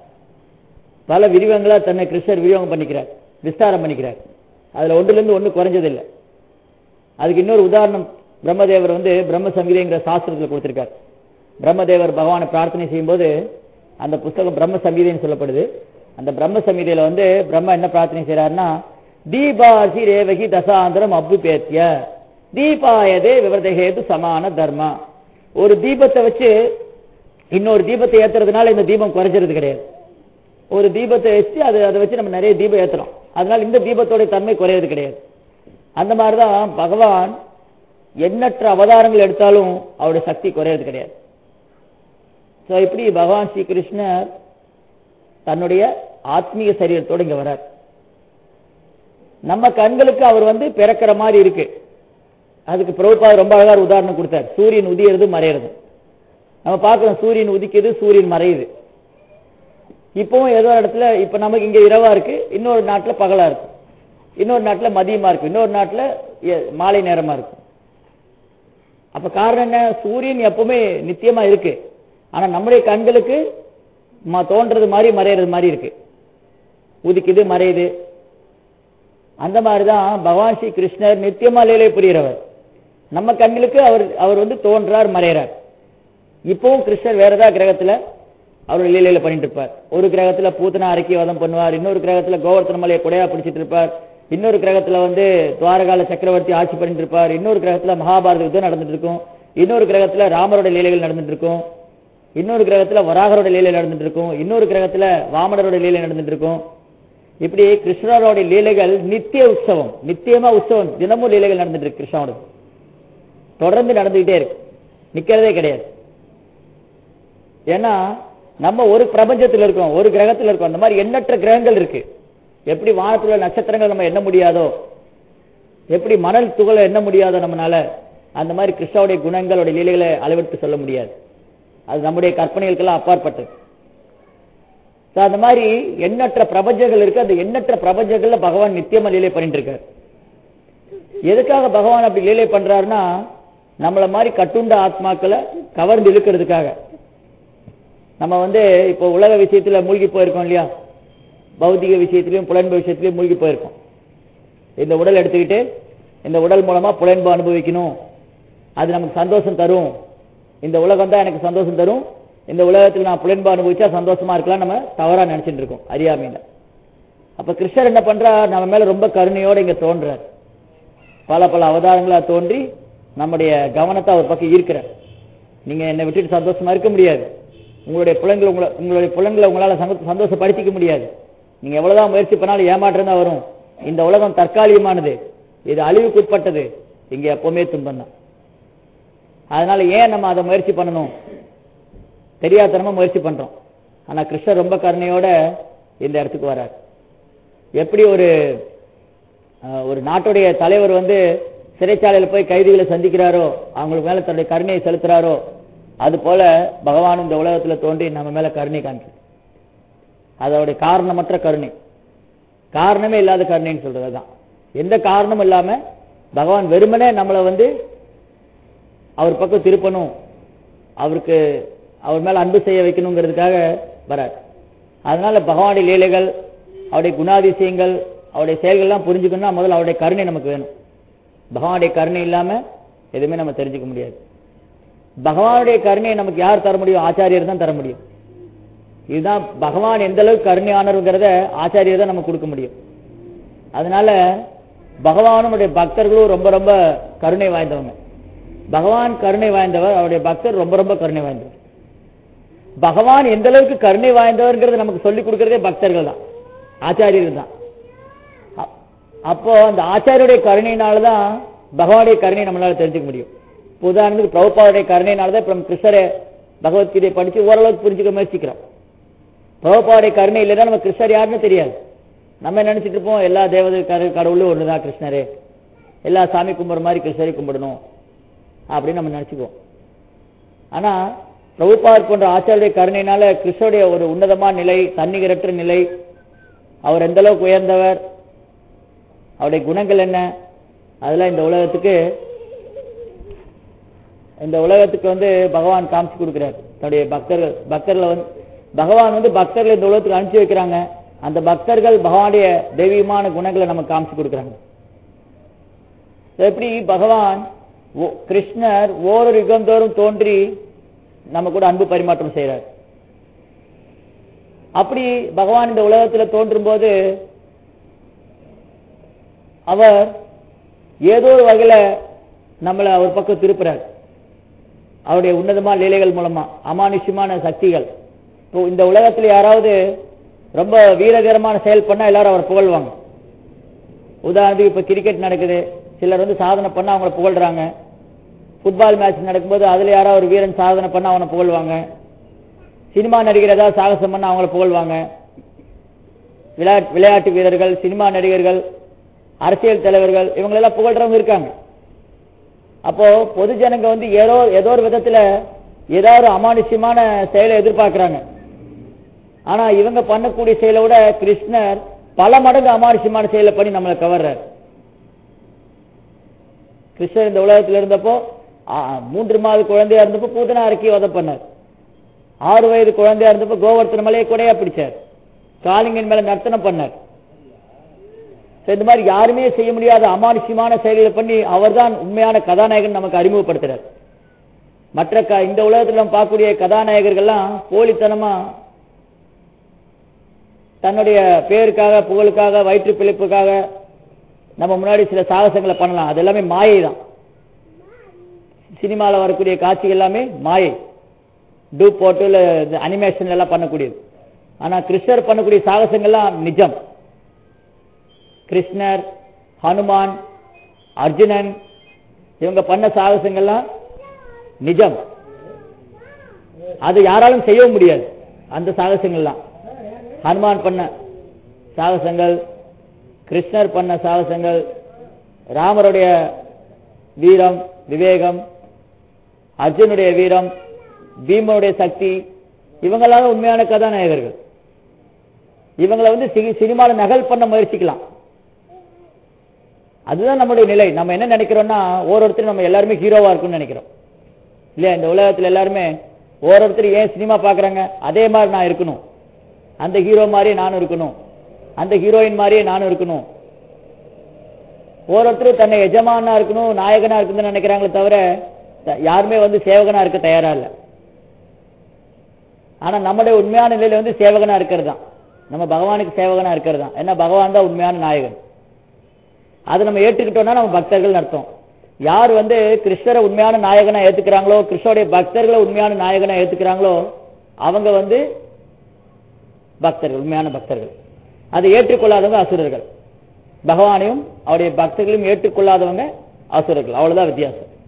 பல விரிவங்களா தன்னை கிருஷ்ணர் விரிவகம் பண்ணிக்கிறார், விஸ்தாரம் பண்ணிக்கிறார். அதுல ஒன்றுல இருந்து ஒண்ணு குறைஞ்சதில்லை. அதுக்கு இன்னொரு உதாரணம் பிரம்மதேவர் பிரம்ம சங்கீதைங்கிற சாஸ்திரத்தில் கொடுத்திருக்கார். பிரம்மதேவர் பகவானை பிரார்த்தனை செய்யும் போது அந்த புஸ்தகம் பிரம்ம சங்கீதைன்னு சொல்லப்படுது. அந்த பிரம்ம சங்கீதையில பிரம்மா என்ன பிரார்த்தனை செய்யறாருன்னா, தீபாசி ரேவகி தசாந்திரம் அபுபேத்திய தீபாயதே விவரதேது சமான தர்மா. ஒரு தீபத்தை வச்சு இன்னொரு தீபத்தை ஏத்துறதுனால இந்த தீபம் குறைஞ்சிறது கிடையாது. ஒரு தீபத்தை வச்சு அதை வச்சு நம்ம நிறைய தீபம் ஏத்துறோம், அதனால இந்த தீபத்தோட தன்மை குறையிறது கிடையாது. அந்த மாதிரிதான் பகவான் எண்ணற்ற அவதாரங்கள் எடுத்தாலும் அவருடைய சக்தி குறையிறது கிடையாது. இப்படி பகவான் ஸ்ரீ கிருஷ்ணர் தன்னுடைய ஆத்மீக சரீரத்தோடு இங்க வரார். நம்ம கண்களுக்கு அவர் பிறக்கிற மாதிரி இருக்கு. அதுக்கு பிரபுபாதர் ரொம்ப அழகா உதாரணம் கொடுத்தார். சூரியன் உதியறது மறையிறது. நம்ம பார்க்கிறோம், சூரியன் உதிக்குது, சூரியன் மறையுது. இப்பவும் ஏதோ இடத்துல இப்ப நமக்கு இங்க இரவா இருக்கு, இன்னொரு நாட்டுல பகலா இருக்கு, இன்னொரு நாட்டுல மதியமா இருக்கு, இன்னொரு நாட்டுல மாலை நேரமா இருக்கு. அப்ப காரணம் என்ன? சூரியன் எப்பவுமே நித்தியமா இருக்கு. ஆனா நம்முடைய கண்களுக்கு தோன்றது மாதிரி மறையிறது மாதிரி இருக்கு, உதிக்குது மறையுது. அந்த மாதிரிதான் பகவான் ஸ்ரீ கிருஷ்ணர் நித்தியமா லீலை புரிகிறவர். நம்ம கண்களுக்கு அவர் தோன்றார், மறைகிறார். இப்பவும் கிருஷ்ணர் வேற ஏதாவது கிரகத்துல அவர் லீலையில பண்ணிட்டு இருப்பார். ஒரு கிரகத்துல பூத்தனா அரைக்கி வதம் பண்ணுவார், இன்னொரு கிரகத்துல கோவர்த்தன மலையை கொடையா பிடிச்சிட்டு இருப்பார், இன்னொரு கிரகத்துல துவாரகால சக்கரவர்த்தி ஆட்சி பண்ணிட்டு இருப்பார், இன்னொரு கிரகத்துல மகாபாரத யுத்தம் நடந்துட்டு இருக்கும், இன்னொரு கிரகத்துல ராமரோட லீலைகள் நடந்துட்டு இருக்கும், இன்னொரு கிரகத்துல வராகரோட லீலை நடந்துட்டு இருக்கும், இன்னொரு கிரகத்துல வாமனரோட லீலை நடந்துட்டு இருக்கும். இப்படி கிருஷ்ணரோட லீலைகள் நித்திய உற்சவம், நித்தியமா உற்சவம், தினமும் லீலைகள் நடந்துட்டு இருக்கு. கிருஷ்ணனோட தொடர்ந்து நடந்துகிட்டே இருக்கு, நிக்கிறதே கிடையாது. ஏன்னா நம்ம ஒரு பிரபஞ்சத்தில் இருக்கோம், ஒரு கிரகத்தில் இருக்கோம். அந்த மாதிரி எண்ணற்ற கிரகங்கள் இருக்கு. எப்படி வானத்துல நட்சத்திரங்கள் நம்ம எண்ண முடியாதோ, எப்படி மணல் துகளை எண்ண முடியாதோ நம்மளால, அந்த மாதிரி கிருஷ்ணனுடைய குணங்களோட லீலைகளை அளவெடுத்து சொல்ல முடியாது. அது நம்முடைய கற்பனைகளுக்கெல்லாம் அப்பாற்பட்டது. அந்த மாதிரி எண்ணற்ற பிரபஞ்சங்கள் இருக்கு. அந்த எண்ணற்ற பிரபஞ்சங்கள்ல பகவான் நித்தியமா லீலை பண்ணிட்டு இருக்காரு. எதுக்காக பகவான் அப்படி லீலை பண்றாருன்னா, நம்மள மாதிரி கட்டுண்ட ஆத்மாக்களை கவர்ந்து இழுக்கிறதுக்காக. நம்ம இப்போ உலக விஷயத்துல மூழ்கி போயிருக்கோம் இல்லையா, பௌதிக விஷயத்திலையும் புலன்பு விஷயத்திலையும் மூழ்கி போயிருக்கோம். இந்த உடல் எடுத்துக்கிட்டு இந்த உடல் மூலமா புலன்பு அனுபவிக்கணும், அது நமக்கு சந்தோஷம் தரும், இந்த உலகம் தான் எனக்கு சந்தோஷம் தரும், இந்த உலகத்தில் நான் புலன்பு அனுபவிச்சா சந்தோஷமா இருக்கலாம் நம்ம தவறா நினைச்சிட்டு இருக்கோம் அறியாமையில. அப்ப கிருஷ்ணர் என்ன பண்றார்? நம்ம மேல ரொம்ப கருணையோட இங்க தோன்றார். பல பல அவதாரங்களா தோன்றி நம்முடைய கவனத்தை அவர் பக்கம் ஈர்க்கிறார். நீங்க என்னை விட்டுட்டு சந்தோஷமா இருக்க முடியாது, உங்களுடைய புலன்களை உங்களால சந்தோஷப்படுத்திக்க முடியாது, நீங்க எவ்வளவுதான் முயற்சி பண்ணாலும் ஏமாற்றம் தான் வரும். இந்த உலகம் தற்காலிகமானது, இது அழிவுக்குட்பட்டது, இங்க எப்பவுமே துன்பம் தான். அதனால ஏன் நம்ம அதை முயற்சி பண்ணணும், தெரியாதனமா முயற்சி பண்றோம். ஆனா கிருஷ்ணர் ரொம்ப கருணையோட இந்த இடத்துக்கு வர்றார். எப்படி ஒரு நாட்டுடைய தலைவர் சிறைச்சாலையில் போய் கைதிகளை சந்திக்கிறாரோ, அவங்களுக்கு மேல தன்னுடைய கருணையை செலுத்துறாரோ, அது போல பகவான் இந்த உலகத்துல தோன்றி நம்ம மேல கருணை காண்கிறார். அதோடைய காரணமற்ற கருணை, காரணமே இல்லாத கருணைன்னு சொல்றதுதான். எந்த காரணமும் இல்லாம பகவான் வெறுமனே நம்மளை அவர் பக்கம் திருப்பணும், அவர் மேல அன்பு செய்ய வைக்கணுங்கிறதுக்காக வரார். அதனால பகவானுடைய லீலைகள், அவருடைய குணாதிசயங்கள், அவருடைய செயல்கள்லாம் புரிஞ்சுக்கணும்னா முதல்ல அவருடைய கருணை நமக்கு வேணும். பகவானுடைய கருணை இல்லாம எதுவுமே நம்ம தெரிஞ்சுக்க முடியாது. பகவானுடைய கருணையை நமக்கு யார் தர முடியும்? ஆச்சாரியர் தான் தர முடியும். இதுதான் பகவான் எந்த அளவுக்கு கருணையானவர்கிறத ஆச்சாரியர் தான் நமக்கு கொடுக்க முடியும். அதனால பகவானுடைய பக்தர்களும் ரொம்ப ரொம்ப கருணை வாய்ந்தவங்க. பகவான் கருணை வாய்ந்தவர், அவருடைய பக்தர் ரொம்ப ரொம்ப கருணை வாய்ந்தவர். பகவான் எந்த அளவுக்கு கருணை வாய்ந்தவர்ங்கிறத நமக்கு சொல்லிக் கொடுக்கறதே பக்தர்கள் தான், ஆச்சாரியர்கள் தான். அப்போ அந்த ஆச்சாரியுடைய கருணையினாலதான் பகவானுடைய கருணை நம்மளால தெரிஞ்சுக்க முடியும். உதாரணத்துக்கு பிரபுபாவுடைய கருணையினாலதான் இப்ப நம்ம கிருஷ்ணரை பகவத்கீதையை படிச்சு ஓரளவுக்கு புரிஞ்சுக்க முயற்சிக்கிறோம். பிரபுபாவுடைய கருணை இல்லைன்னா நம்ம கிருஷ்ணர் யாருன்னு தெரியாது. நம்ம நினைச்சிட்டு இருப்போம் எல்லா தேவதை கடவுளும் ஒண்ணுதான் கிருஷ்ணரே, எல்லா சாமி கும்பிடுற மாதிரி கிருஷ்ணரை கும்பிடணும் அப்படின்னு நம்ம நினைச்சுக்குவோம். ஆனா பிரபுபாத் போன்ற ஆச்சாரிய கருணையினால கிருஷ்ணருடைய ஒரு உன்னதமான நிலை, தன்னிகரற்ற நிலை, அவர் எந்த அளவுக்கு உயர்ந்தவர், அவருடைய குணங்கள் என்ன, அதெல்லாம் இந்த உலகத்துக்கு பகவான் காமிச்சு கொடுக்கிறார். தன்னுடைய பக்தர்கள் பகவான் பக்தர்கள் இந்த உலகத்துக்கு அனுப்பிச்சு வைக்கிறாங்க. அந்த பக்தர்கள் பகவானுடைய தெய்வீகமான குணங்களை நமக்கு காமிச்சு கொடுக்கிறாங்க. எப்படி பகவான் கிருஷ்ணர் ஓரொரு யுகம் தோறும் தோன்றி நம்ம கூட அன்பு பரிமாற்றம் செய்யறார். அப்படி பகவான் இந்த உலகத்தில் தோன்றும் போது அவர் ஏதோ ஒரு வகையில நம்மளை அவர் பக்கம் திருப்புறார். அவருடைய உன்னதமான லீலைகள் மூலமா, அமானுஷ்யமான சக்திகள். இப்போ இந்த உலகத்தில் யாராவது ரொம்ப வீரகரமான செயல் பண்ணா எல்லாரும் அவர் புகழ்வாங்க. உதாரணத்துக்கு இப்ப கிரிக்கெட் நடக்குது, சிலர் சாதனை பண்ணா அவங்களை புகழ்றாங்க. ஃபுட்பால் மேட்ச் நடக்கும்போது அதுல யாராவது ஒரு வீரன் சாதனை பண்ணா அவனை புகழ்வாங்க. சினிமா நடிகர் ஏதாவது சாகசம் பண்ணா அவங்கள புகழ்வாங்க. விளையாட்டு வீரர்கள், சினிமா நடிகர்கள், அரசியல் தலைவர்கள், இவங்களெல்லாம் புகழ்றவங்க இருக்காங்க. அப்போ பொது ஜனங்க ஏதோ ஒரு விதத்துல ஏதாவது அமானுஷ்யமான செயலை எதிர்பார்க்கிறாங்க. ஆனா இவங்க பண்ணக்கூடிய செயலை விட கிருஷ்ணர் பல மடங்கு அமானுஷ்யமான செயலை பண்ணி நம்மளை கவர்றார். கிருஷ்ணர் இந்த உலகத்தில் இருந்தப்போ 3 மாத குழந்தையா இருந்தப்போ பூதனா அரக்கி வதை பண்ணார். 6 வயது குழந்தையா இருந்தப்போ கோவர்த்தன மலையை கொடையா பிடிச்சார். காளிங்கன் மேல நர்த்தனம் பண்ணார். இந்த மாதிரி யாருமே செய்ய முடியாத அமானுஷ்யமான செயல்களை பண்ணி அவர் தான் உண்மையான கதாநாயகன் நமக்கு அறிமுகப்படுத்துறார். மற்ற இந்த உலகத்தில் நம்ம பார்க்கக்கூடிய கதாநாயகர்கள்லாம் போலித்தனமா தன்னுடைய பேருக்காக, புகழுக்காக, வயிற்று பிழைப்புக்காக நம்ம முன்னாடி சில சாகசங்களை பண்ணலாம். அது எல்லாமே மாயை தான். சினிமாவில் வரக்கூடிய காட்சிகள் எல்லாமே மாயை, டூப் போட்டு அனிமேஷன் எல்லாம் பண்ணக்கூடியது. ஆனா கிருஷ்ணர் பண்ணக்கூடிய சாகசங்கள்லாம் நிஜம். கிருஷ்ணர், ஹனுமான், அர்ஜுனன் இவங்க பண்ண சாகசங்கள்லாம் நிஜம். அது யாராலும் செய்ய முடியாது. அந்த சாகசங்கள்லாம் ஹனுமான் பண்ண சாகசங்கள், கிருஷ்ணர் பண்ண சாகசங்கள், ராமருடைய வீரம், விவேகம், அர்ஜுனுடைய வீரம், பீமனுடைய சக்தி, இவங்களால உண்மையான கதாநாயகர்கள். இவங்களை சினிமாவில் நகல் பண்ண முயற்சிக்கலாம். அதுதான் நம்முடைய நிலை. நம்ம என்ன நினைக்கிறோம்னா ஒவ்வொருத்தரும் நம்ம எல்லாருமே ஹீரோவா இருக்கும்னு நினைக்கிறோம் இல்லையா? இந்த உலகத்தில் எல்லாருமே ஒவ்வொருத்தரும் ஏன் சினிமா பாக்குறாங்க, அதே மாதிரி நான் இருக்கணும், அந்த ஹீரோ மாதிரியே நானும் இருக்கணும், அந்த ஹீரோயின் மாதிரியே நானும் இருக்கணும். ஒவ்வொருத்தரும் தன்னை எஜமானா இருக்கணும், நாயகனா இருக்குன்னு நினைக்கிறாங்களே தவிர யாருமே சேவகனா இருக்க தயாரா இல்லை. ஆனா நம்முடைய உண்மையான நிலையில சேவகனா இருக்கிறது தான், நம்ம பகவானுக்கு சேவகனா இருக்கிறது தான். ஏன்னா பகவான் தான் உண்மையான நாயகன். அதை நம்ம ஏற்றுக்கிட்டோம்னா நம்ம பக்தர்கள் அர்த்தம். யார் கிருஷ்ணரை உண்மையான நாயகனா ஏத்துக்கிறாங்களோ, கிருஷ்ணருடைய பக்தர்களை உண்மையான நாயகனா ஏத்துக்கிறாங்களோ அவங்க பக்தர்கள், உண்மையான பக்தர்கள். அதை ஏற்றுக்கொள்ளாதவங்க அசுரர்கள். பகவானையும் அவருடைய பக்தர்களையும் ஏற்றுக்கொள்ளாதவங்க அசுரர்கள். அவ்வளவுதான் வித்தியாசம்.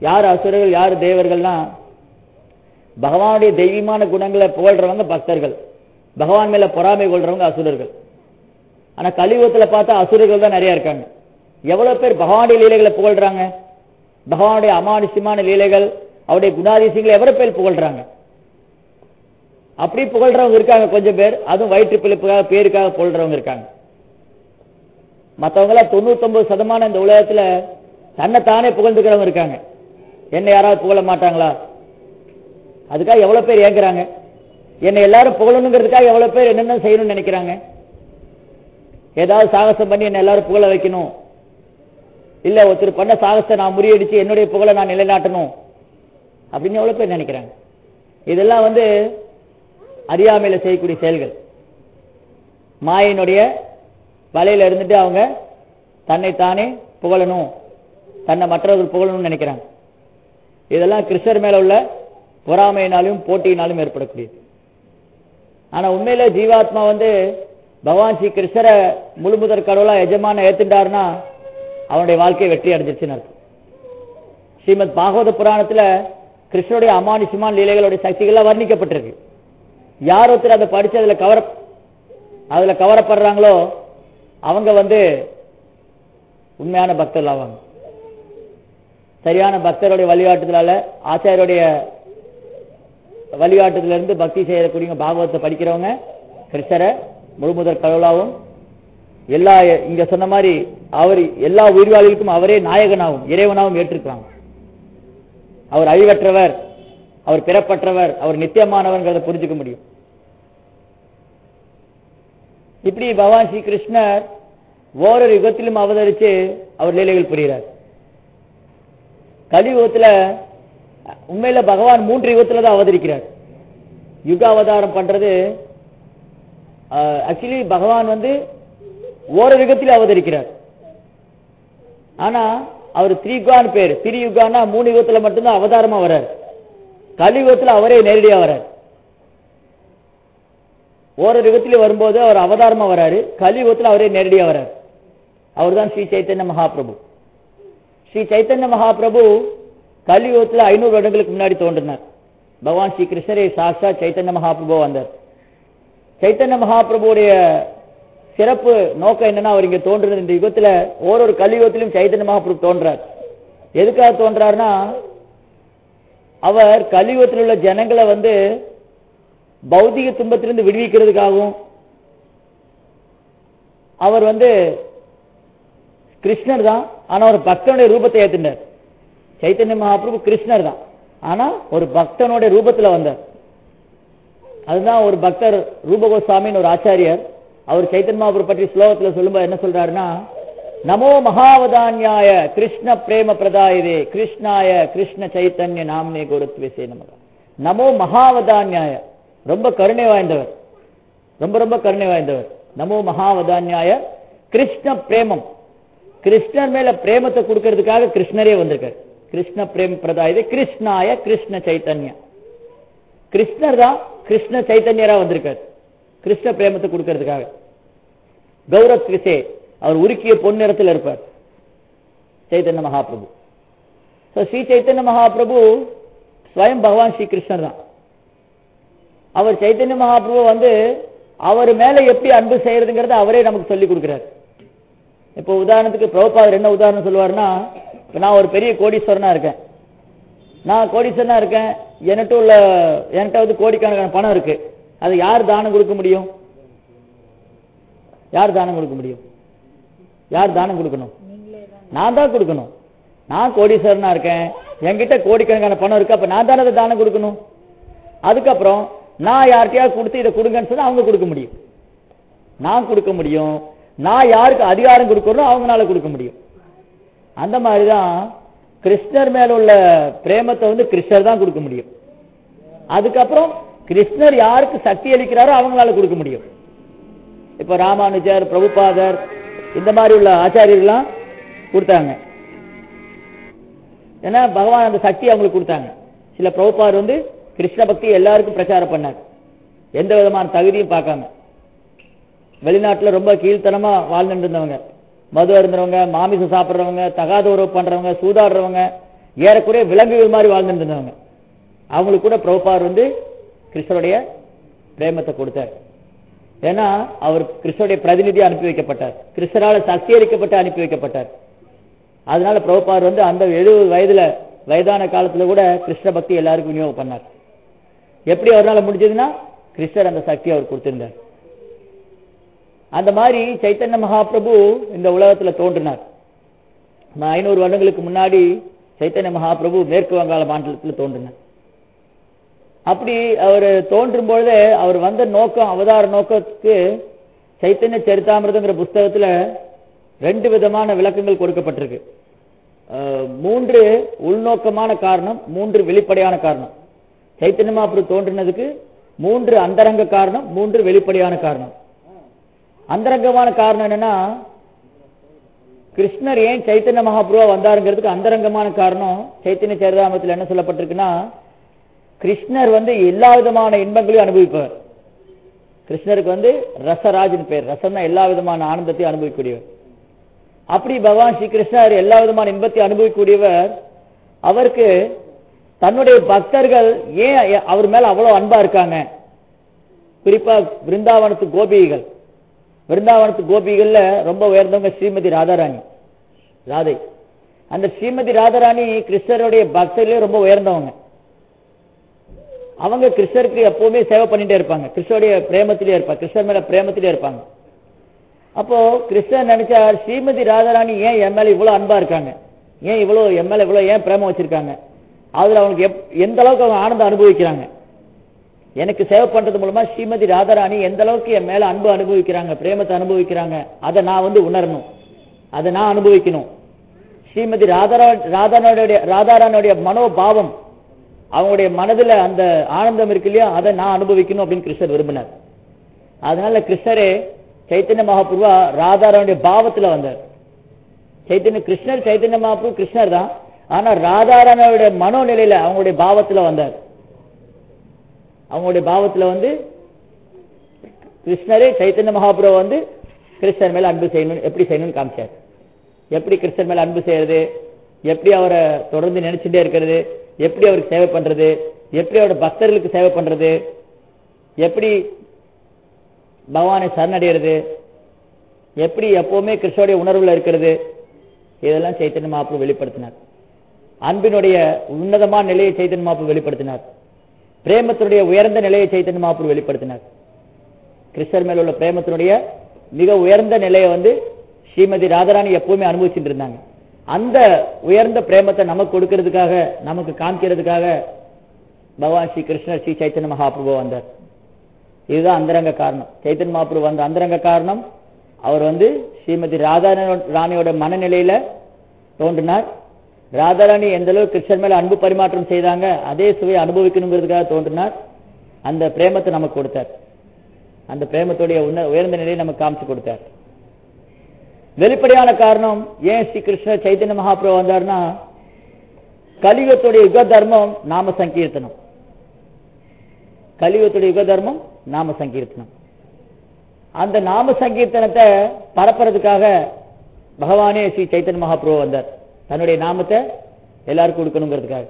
யார் அசுரர்கள் யார் தேவர்கள்னா, பகவானுடைய தெய்வீமான குணங்களை புகழ்றவங்க பக்தர்கள், பகவான் மேல பொறாமை கொள்றவங்க அசுரர்கள். ஆனா கலியுகத்தில் பார்த்தா அசுரர்கள் தான் நிறைய இருக்காங்க. எவ்வளவு பேர் பகவானுடைய லீலைகளை புகழ்றாங்க, பகவானுடைய அமானுஷ்யமான லீலைகள், அவருடைய குணாதிசயங்களை எவ்வளவு பேர் புகழ்றாங்க. அப்படி புகழ்றவங்க இருக்காங்க கொஞ்சம் பேர், அதுவும் வயிற்று பிழைப்புக்காக பேருக்காக புகழ்றவங்க இருக்காங்க. மற்றவங்கள 99% இந்த உலகத்துல தன்னைத்தானே புகழ்ந்துக்கிறவங்க இருக்காங்க. என்ன யாராவது புகழ மாட்டாங்களா? அதுக்காக எவ்வளவு பேர் ஏங்குறாங்க. என்னை எல்லாரும் புகழணுங்கிறதுக்காக எவ்வளவு பேர் என்னென்ன செய்யணும்னு நினைக்கிறாங்க. ஏதாவது சாகசம் பண்ணி என்ன எல்லாரும் புகழ வைக்கணும், இல்ல ஒருத்தர் பண்ண சாகசத்தை நான் முறியடிச்சு என்னுடைய புகழை நான் நிலைநாட்டணும் அப்படின்னு எவ்வளவு பேர் நினைக்கிறாங்க. இதெல்லாம் அறியாமையில செய்யக்கூடிய செயல்கள். மாயினுடைய வலையில இருந்துட்டு அவங்க தன்னைத்தானே புகழணும், தன்னை மற்றவர்கள் புகழணும்னு நினைக்கிறாங்க. இதெல்லாம் கிருஷ்ணர் மேல உள்ள பொறாமையினாலும் போட்டியினாலும் ஏற்படக்கூடியது. ஆனா உண்மையில ஜீவாத்மா பகவான் ஸ்ரீ கிருஷ்ணரை முழுமுதற் கடவுளா எஜமான ஏத்துட்டாருன்னா அவனுடைய வாழ்க்கை வெற்றி அடைஞ்சிருச்சுன்னு அர்த்தம். ஸ்ரீமத் பாகவத புராணத்துல கிருஷ்ணனுடைய அமானுஷ்யமான லீலைகளுடைய சக்திகள்லாம் வர்ணிக்கப்பட்டிருக்கு. யார் ஒருத்தர் அதை படிச்சு அதுல கவரப்படுறாங்களோ அவங்க உண்மையான பக்தர்கள் ஆவாங்க. சரியான பக்தருடைய வழிகாட்டுதலால, ஆச்சாரியுடைய வழிகாட்டுதல இருந்து பக்தி செய்யக்கூடிய பாகவத்தை படிக்கிறவங்க கிருஷ்ணரை முழுமுதற் கடவுளாகவும், எல்லா இங்க சொன்ன மாதிரி அவர் எல்லா உயிர்வாளிகளுக்கும் அவரே நாயகனாகவும் இறைவனாகவும் ஏற்றிருக்கிறாங்க. அவர் அழிவற்றவர், அவர் பிறப்பற்றவர், அவர் நித்தியமானவர்ங்கிறத புரிஞ்சுக்க முடியும். இப்படி பகவான் ஸ்ரீ கிருஷ்ணர் ஓரொரு யுகத்திலும் அவதரிச்சு அவர் லீலைகள் புரிகிறார். கலியுகத்துல உண்மையில பகவான் 3 யுகத்துல தான் அவதரிக்கிறார். யுக அவதாரம் பண்றது ஆக்சுவலி பகவான் ஓரொரு யுகத்தில் அவதரிக்கிறார். ஆனா அவர் திரியுகான்னு பேரு. திரியுகான்னா 3 யுகத்துல மட்டும்தான் அவதாரமா வர்றார். கலியுகத்துல அவரே நேரடியா வர்றார். ஓரொரு யுகத்திலே வரும்போது அவர் அவதாரமா வராரு, கலியுகத்தில் அவரே நேரடியா வர்றார். அவர் தான் ஸ்ரீ சைத்தன்ய மகாபிரபு. ஸ்ரீ சைத்தன்ய மகாபிரபு கலியுகத்தில் 500 வருடங்களுக்கு முன்னாடி தோன்றினார். பகவான் ஸ்ரீ கிருஷ்ணரை சாட்சாத் சைத்தன்ய மகாபிரபு வந்தார். சைத்தன்ய மகாபிரபுடைய சிறப்பு நோக்கம் என்னன்னா, அவர் இங்க தோன்றுறது இந்த யுகத்துல ஓரொரு கலியுகத்திலும் சைத்தன்ய மகாபிரபு தோன்றார். எதுக்காக தோன்றார்னா, அவர் கலியுகத்தில் உள்ள ஜனங்களை பௌதிக துன்பத்திலிருந்து விடுவிக்கிறதுக்காகவும், அவர் கிருஷ்ணர் தான், ஆனா ஒரு பக்தனுடைய ரூபத்தை ஏத்துட்டார். சைத்தன்ய மகாபிரபு கிருஷ்ணர் தான், ஆனா ஒரு பக்தனுடைய ரூபத்தில் வந்தார். அதுதான் ஒரு பக்தர் ரூபகோஸ்வாமின்னு ஒரு ஆச்சாரியர், அவர் சைத்தன்ய மகாபிரபு பற்றி ஸ்லோகத்தில் சொல்லும்போது என்ன சொல்றாருன்னா, நமோ மகாவதான்யாய கிருஷ்ண பிரேம பிரதாயதே கிருஷ்ணாய கிருஷ்ண சைத்தன்ய நாம்னே குருத்வேசே நமக. நமோ மகாவதான்யாய, ரொம்ப கருணை வாய்ந்தவர், ரொம்ப ரொம்ப கருணை வாய்ந்தவர். நமோ மகாவதான்யாய கிருஷ்ண பிரேமம், கிருஷ்ணர் மேல பிரேமத்தை கொடுக்கறதுக்காக கிருஷ்ணரே வந்திருக்கார். கிருஷ்ண பிரேம பிரதாயதே கிருஷ்ணாய கிருஷ்ண சைத்தன்ய, கிருஷ்ணர் தான் கிருஷ்ண சைத்தன்யரா வந்திருக்கார் கிருஷ்ண பிரேமத்தை கொடுக்கறதுக்காக. கௌரத்விசே, அவர் உருக்கிய பொன்னிறத்தில் இருப்பார் சைத்தன்ய மகாபிரபு. ஸ்ரீ சைத்தன்ய மகாபிரபு ஸ்வயம் பகவான் ஸ்ரீ கிருஷ்ணர் தான். அவர் சைத்தன்ய மகாபிரபு அவர் மேல எப்படி அன்பு செய்யறதுங்கிறத அவரே நமக்கு சொல்லி கொடுக்கிறார். இப்போ உதாரணத்துக்கு பிரபுபாதர் என்ன உதாரணம் சொல்லுவாருன்னா, நான் ஒரு பெரிய கோடீஸ்வரனா இருக்கேன், நான் கோடீஸ்வரனா இருக்கேன், என்கிட்ட கோடிக்கணக்கான பணம் இருக்கு, அது யார் தானம் கொடுக்க முடியும்? யார் தானம் கொடுக்க முடியும்? யார் தானம் கொடுக்கணும்? நான் தான் கொடுக்கணும். நான் கோடீஸ்வரனா இருக்கேன், என்கிட்ட கோடிக்கணக்கான பணம் இருக்கு, அப்ப நான் தானே தானம் கொடுக்கணும். அதுக்கப்புறம் நான் யார்கிட்டயாவது கொடுத்து இதை கொடுங்கன்னு சொன்னா அவங்க கொடுக்க முடியும், நான் கொடுக்க முடியும். நான் யாருக்கு அதிகாரம் கொடுக்கறோம் அவங்களால கொடுக்க முடியும். அந்த மாதிரிதான் கிருஷ்ணர் மேல உள்ள பிரேமத்தை கிருஷ்ணர் தான் கொடுக்க முடியும். அதுக்கப்புறம் கிருஷ்ணர் யாருக்கு சக்தி அளிக்கிறாரோ அவங்களால கொடுக்க முடியும். இப்ப ராமானுஜர், பிரபுபாதர், இந்த மாதிரி உள்ள ஆச்சாரியர்கள்லாம் கொடுத்தாங்க. ஏன்னா பகவான் அந்த சக்தி அவங்களுக்கு கொடுத்தாங்க. சில பிரபுபாதர் கிருஷ்ண பக்தி எல்லாருக்கும் பிரச்சாரம் பண்ணார், எந்த விதமான தகுதியும் பார்க்காம. வெளிநாட்டில் ரொம்ப கீழ்த்தனமா வாழ்ந்துட்டு இருந்தவங்க, மது அருந்தவங்க, மாமிசம் சாப்பிட்றவங்க, தகாத உறவு பண்றவங்க, சூதாடுறவங்க, ஏறக்குறைய விலங்குகள் மாதிரி வாழ்ந்துட்டு இருந்தவங்க. அவங்களுக்கு கூட பிரபுபாதர் வந்து கிருஷ்ணருடைய பிரேமத்தை கொடுத்தார். ஏன்னா அவர் கிருஷ்ணருடைய பிரதிநிதியா அனுப்பி வைக்கப்பட்டார், கிருஷ்ணரால் சக்தியளிக்கப்பட்டு அனுப்பி வைக்கப்பட்டார். அதனால பிரபுபாதர் வந்து அந்த 70 வயதான காலத்துல கூட கிருஷ்ண பக்தி எல்லாருக்கும் விநியோகம் பண்ணார். எப்படி அவரால் முடிஞ்சதுன்னா கிருஷ்ணர் அந்த சக்தியை அவர் கொடுத்திருந்தார். அந்த மாதிரி சைத்தன்ய மகாபிரபு இந்த உலகத்துல தோன்றினார். 500 வருடங்களுக்கு முன்னாடி சைத்தன்ய மகாபிரபு மேற்கு வங்காள மாநிலத்தில் தோன்றினார். அப்படி அவர் தோன்றும் பொழுதே அவர் வந்த நோக்கம், அவதார நோக்கத்துக்கு சைத்தன்ய சரிதாமிரதங்கிற புஸ்தகத்துல 2 விதமான விளக்கங்கள் கொடுக்கப்பட்டிருக்கு. 3 உள்நோக்கமான காரணம், 3 வெளிப்படையான காரணம். சைத்தன்ய மகாபிரபு தோன்றினதுக்கு 3 அந்தரங்க காரணம், 3 வெளிப்படையான காரணம். அந்தரங்கமான காரணம் என்னன்னா, கிருஷ்ணர் ஏன் சைத்தன்ய மகாபிரபுவா வந்தாருங்கிறதுக்கு அந்தரங்கமான காரணம் சைத்தன்ய சரிதாமிரத்தில் என்ன சொல்லப்பட்டிருக்குன்னா, கிருஷ்ணர் வந்து எல்லா விதமான இன்பங்களையும் அனுபவிப்பவர். கிருஷ்ணருக்கு வந்து ரசராஜன் பேர். ரசம்னா எல்லா விதமான ஆனந்தத்தையும் அனுபவிக்கக்கூடியவர். அப்படி பகவான் ஸ்ரீ கிருஷ்ணர் எல்லா விதமான இன்பத்தை அனுபவிக்கக்கூடியவர். அவருக்கு தன்னுடைய பக்தர்கள் ஏன் அவர் மேல அவ்வளவு அன்பா இருக்காங்க, குறிப்பா பிருந்தாவனத்து கோபிகள். பிருந்தாவனத்து கோபிகள்ல ரொம்ப உயர்ந்தவங்க ஸ்ரீமதி ராதாராணி, ராதை. அந்த ஸ்ரீமதி ராதாராணி கிருஷ்ணருடைய பக்தர்களே ரொம்ப உயர்ந்தவங்க. அவங்க கிருஷ்ணருக்கு எப்பவுமே சேவை பண்ணிட்டே இருப்பாங்க, கிருஷ்ணருடைய பிரேமத்திலே இருப்பாங்க, கிருஷ்ணர் மேல பிரேமத்திலே இருப்பாங்க. அப்போ கிருஷ்ணர் நினைச்சார், ஸ்ரீமதி ராதாராணி ஏன் என் மேல இவ்வளவு அன்பா இருக்காங்க, ஏன் இவ்வளவு என் மேல இவ்வளவு ஏன் பிரேமம் வச்சிருக்காங்க, அதுல அவங்களுக்கு எந்த அளவுக்கு அவங்க ஆனந்தம் அனுபவிக்கிறாங்க, எனக்கு சேவை பண்றது மூலமா ஸ்ரீமதி ராதாராணி எந்த அளவுக்கு என் மேல அன்பு அனுபவிக்கிறாங்க, பிரேமத்தை அனுபவிக்கிறாங்க, அதை நான் வந்து உணரணும், அதை நான் அனுபவிக்கணும். ஸ்ரீமதி ராதாராணியுடைய மனோபாவம், அவங்களுடைய மனதுல அந்த ஆனந்தம் இருக்கு இல்லையா, அதை நான் அனுபவிக்கணும் அப்படின்னு கிருஷ்ணர் விரும்பினார். அதனால கிருஷ்ணரே சைத்தன்ய மகாபிரபுவா ராதாராணுடைய பாவத்துல வந்தார். கிருஷ்ணர் சைத்தன்ய மகாபிரபு கிருஷ்ணர் தான், ஆனா ராதாராணுடைய மனோநிலையில அவங்களுடைய பாவத்துல வந்தார். அவங்களுடைய பாவத்துல வந்து கிருஷ்ணரே சைத்தன்ய மகாபிரபு வந்து கிருஷ்ணர் மேல அன்பு செய்யணும், எப்படி செய்யணும்னு காமிச்சார். எப்படி கிருஷ்ணர் மேல அன்பு செய்யறது, எப்படி அவரை தொடர்ந்து நினைச்சுட்டே இருக்கிறது, எப்படி அவருக்கு சேவை பண்றது, எப்படி அவரோட பக்தர்களுக்கு சேவை பண்றது, எப்படி பகவானை சரணடைகிறது, எப்படி எப்பவுமே கிருஷ்ணருடைய உணர்வுல இருக்கிறது, இதெல்லாம் சைத்தன்ய மகாபிரபு வெளிப்படுத்தினார். அன்பினுடைய உன்னதமான நிலையை சைத்தன்ய மகாபிரபு வெளிப்படுத்தினார். பிரேமத்தினுடைய உயர்ந்த நிலையை சைத்தன்ய மகாபிரபு வெளிப்படுத்தினார். கிருஷ்ணர் மேல உள்ள பிரேமத்தினுடைய மிக உயர்ந்த நிலையை வந்து ஸ்ரீமதி ராதாராணி எப்பவுமே அனுபவிச்சுட்டு இருந்தாங்க. அந்த உயர்ந்த பிரேமத்தை நமக்கு கொடுக்கிறதுக்காக, நமக்கு காமிக்கிறதுக்காக பகவான் ஸ்ரீ கிருஷ்ணர் ஸ்ரீ சைத்தன்ய மகாபிரபு வந்தார். இதுதான் அந்தரங்க காரணம். சைத்தன்ய மகாபிரபு வந்த அந்தரங்க காரணம், அவர் வந்து ஸ்ரீமதி ராதாராணியோட மனநிலையில தோன்றினார். ராதாராணி எந்த அளவுக்கு கிருஷ்ணர் மேல அன்பு பரிமாற்றம் செய்தாங்க, அதே சுவையை அனுபவிக்கணுங்கிறதுக்காக தோன்றினார். அந்த பிரேமத்தை நமக்கு கொடுத்தார். அந்த பிரேமத்துடைய உயர்ந்த நிலையை நமக்கு காமிச்சு கொடுத்தார். வெளிப்படையான காரணம் ஏன் ஸ்ரீ கிருஷ்ணர் சைத்தன்ய மகாபிரபு வந்தார்னா, கலியுகத்துடைய யுக தர்மம் நாம சங்கீர்த்தனம். கலியுகத்துடைய யுக தர்மம் நாம சங்கீர்த்தனம். அந்த நாம சங்கீர்த்தனத்தை பரப்புறதுக்காக பகவானே ஸ்ரீ சைத்தன்ய மகாபிரபு வந்தார். தன்னுடைய நாமத்தை எல்லாருக்கும் கொடுக்கணுங்கிறதுக்காக.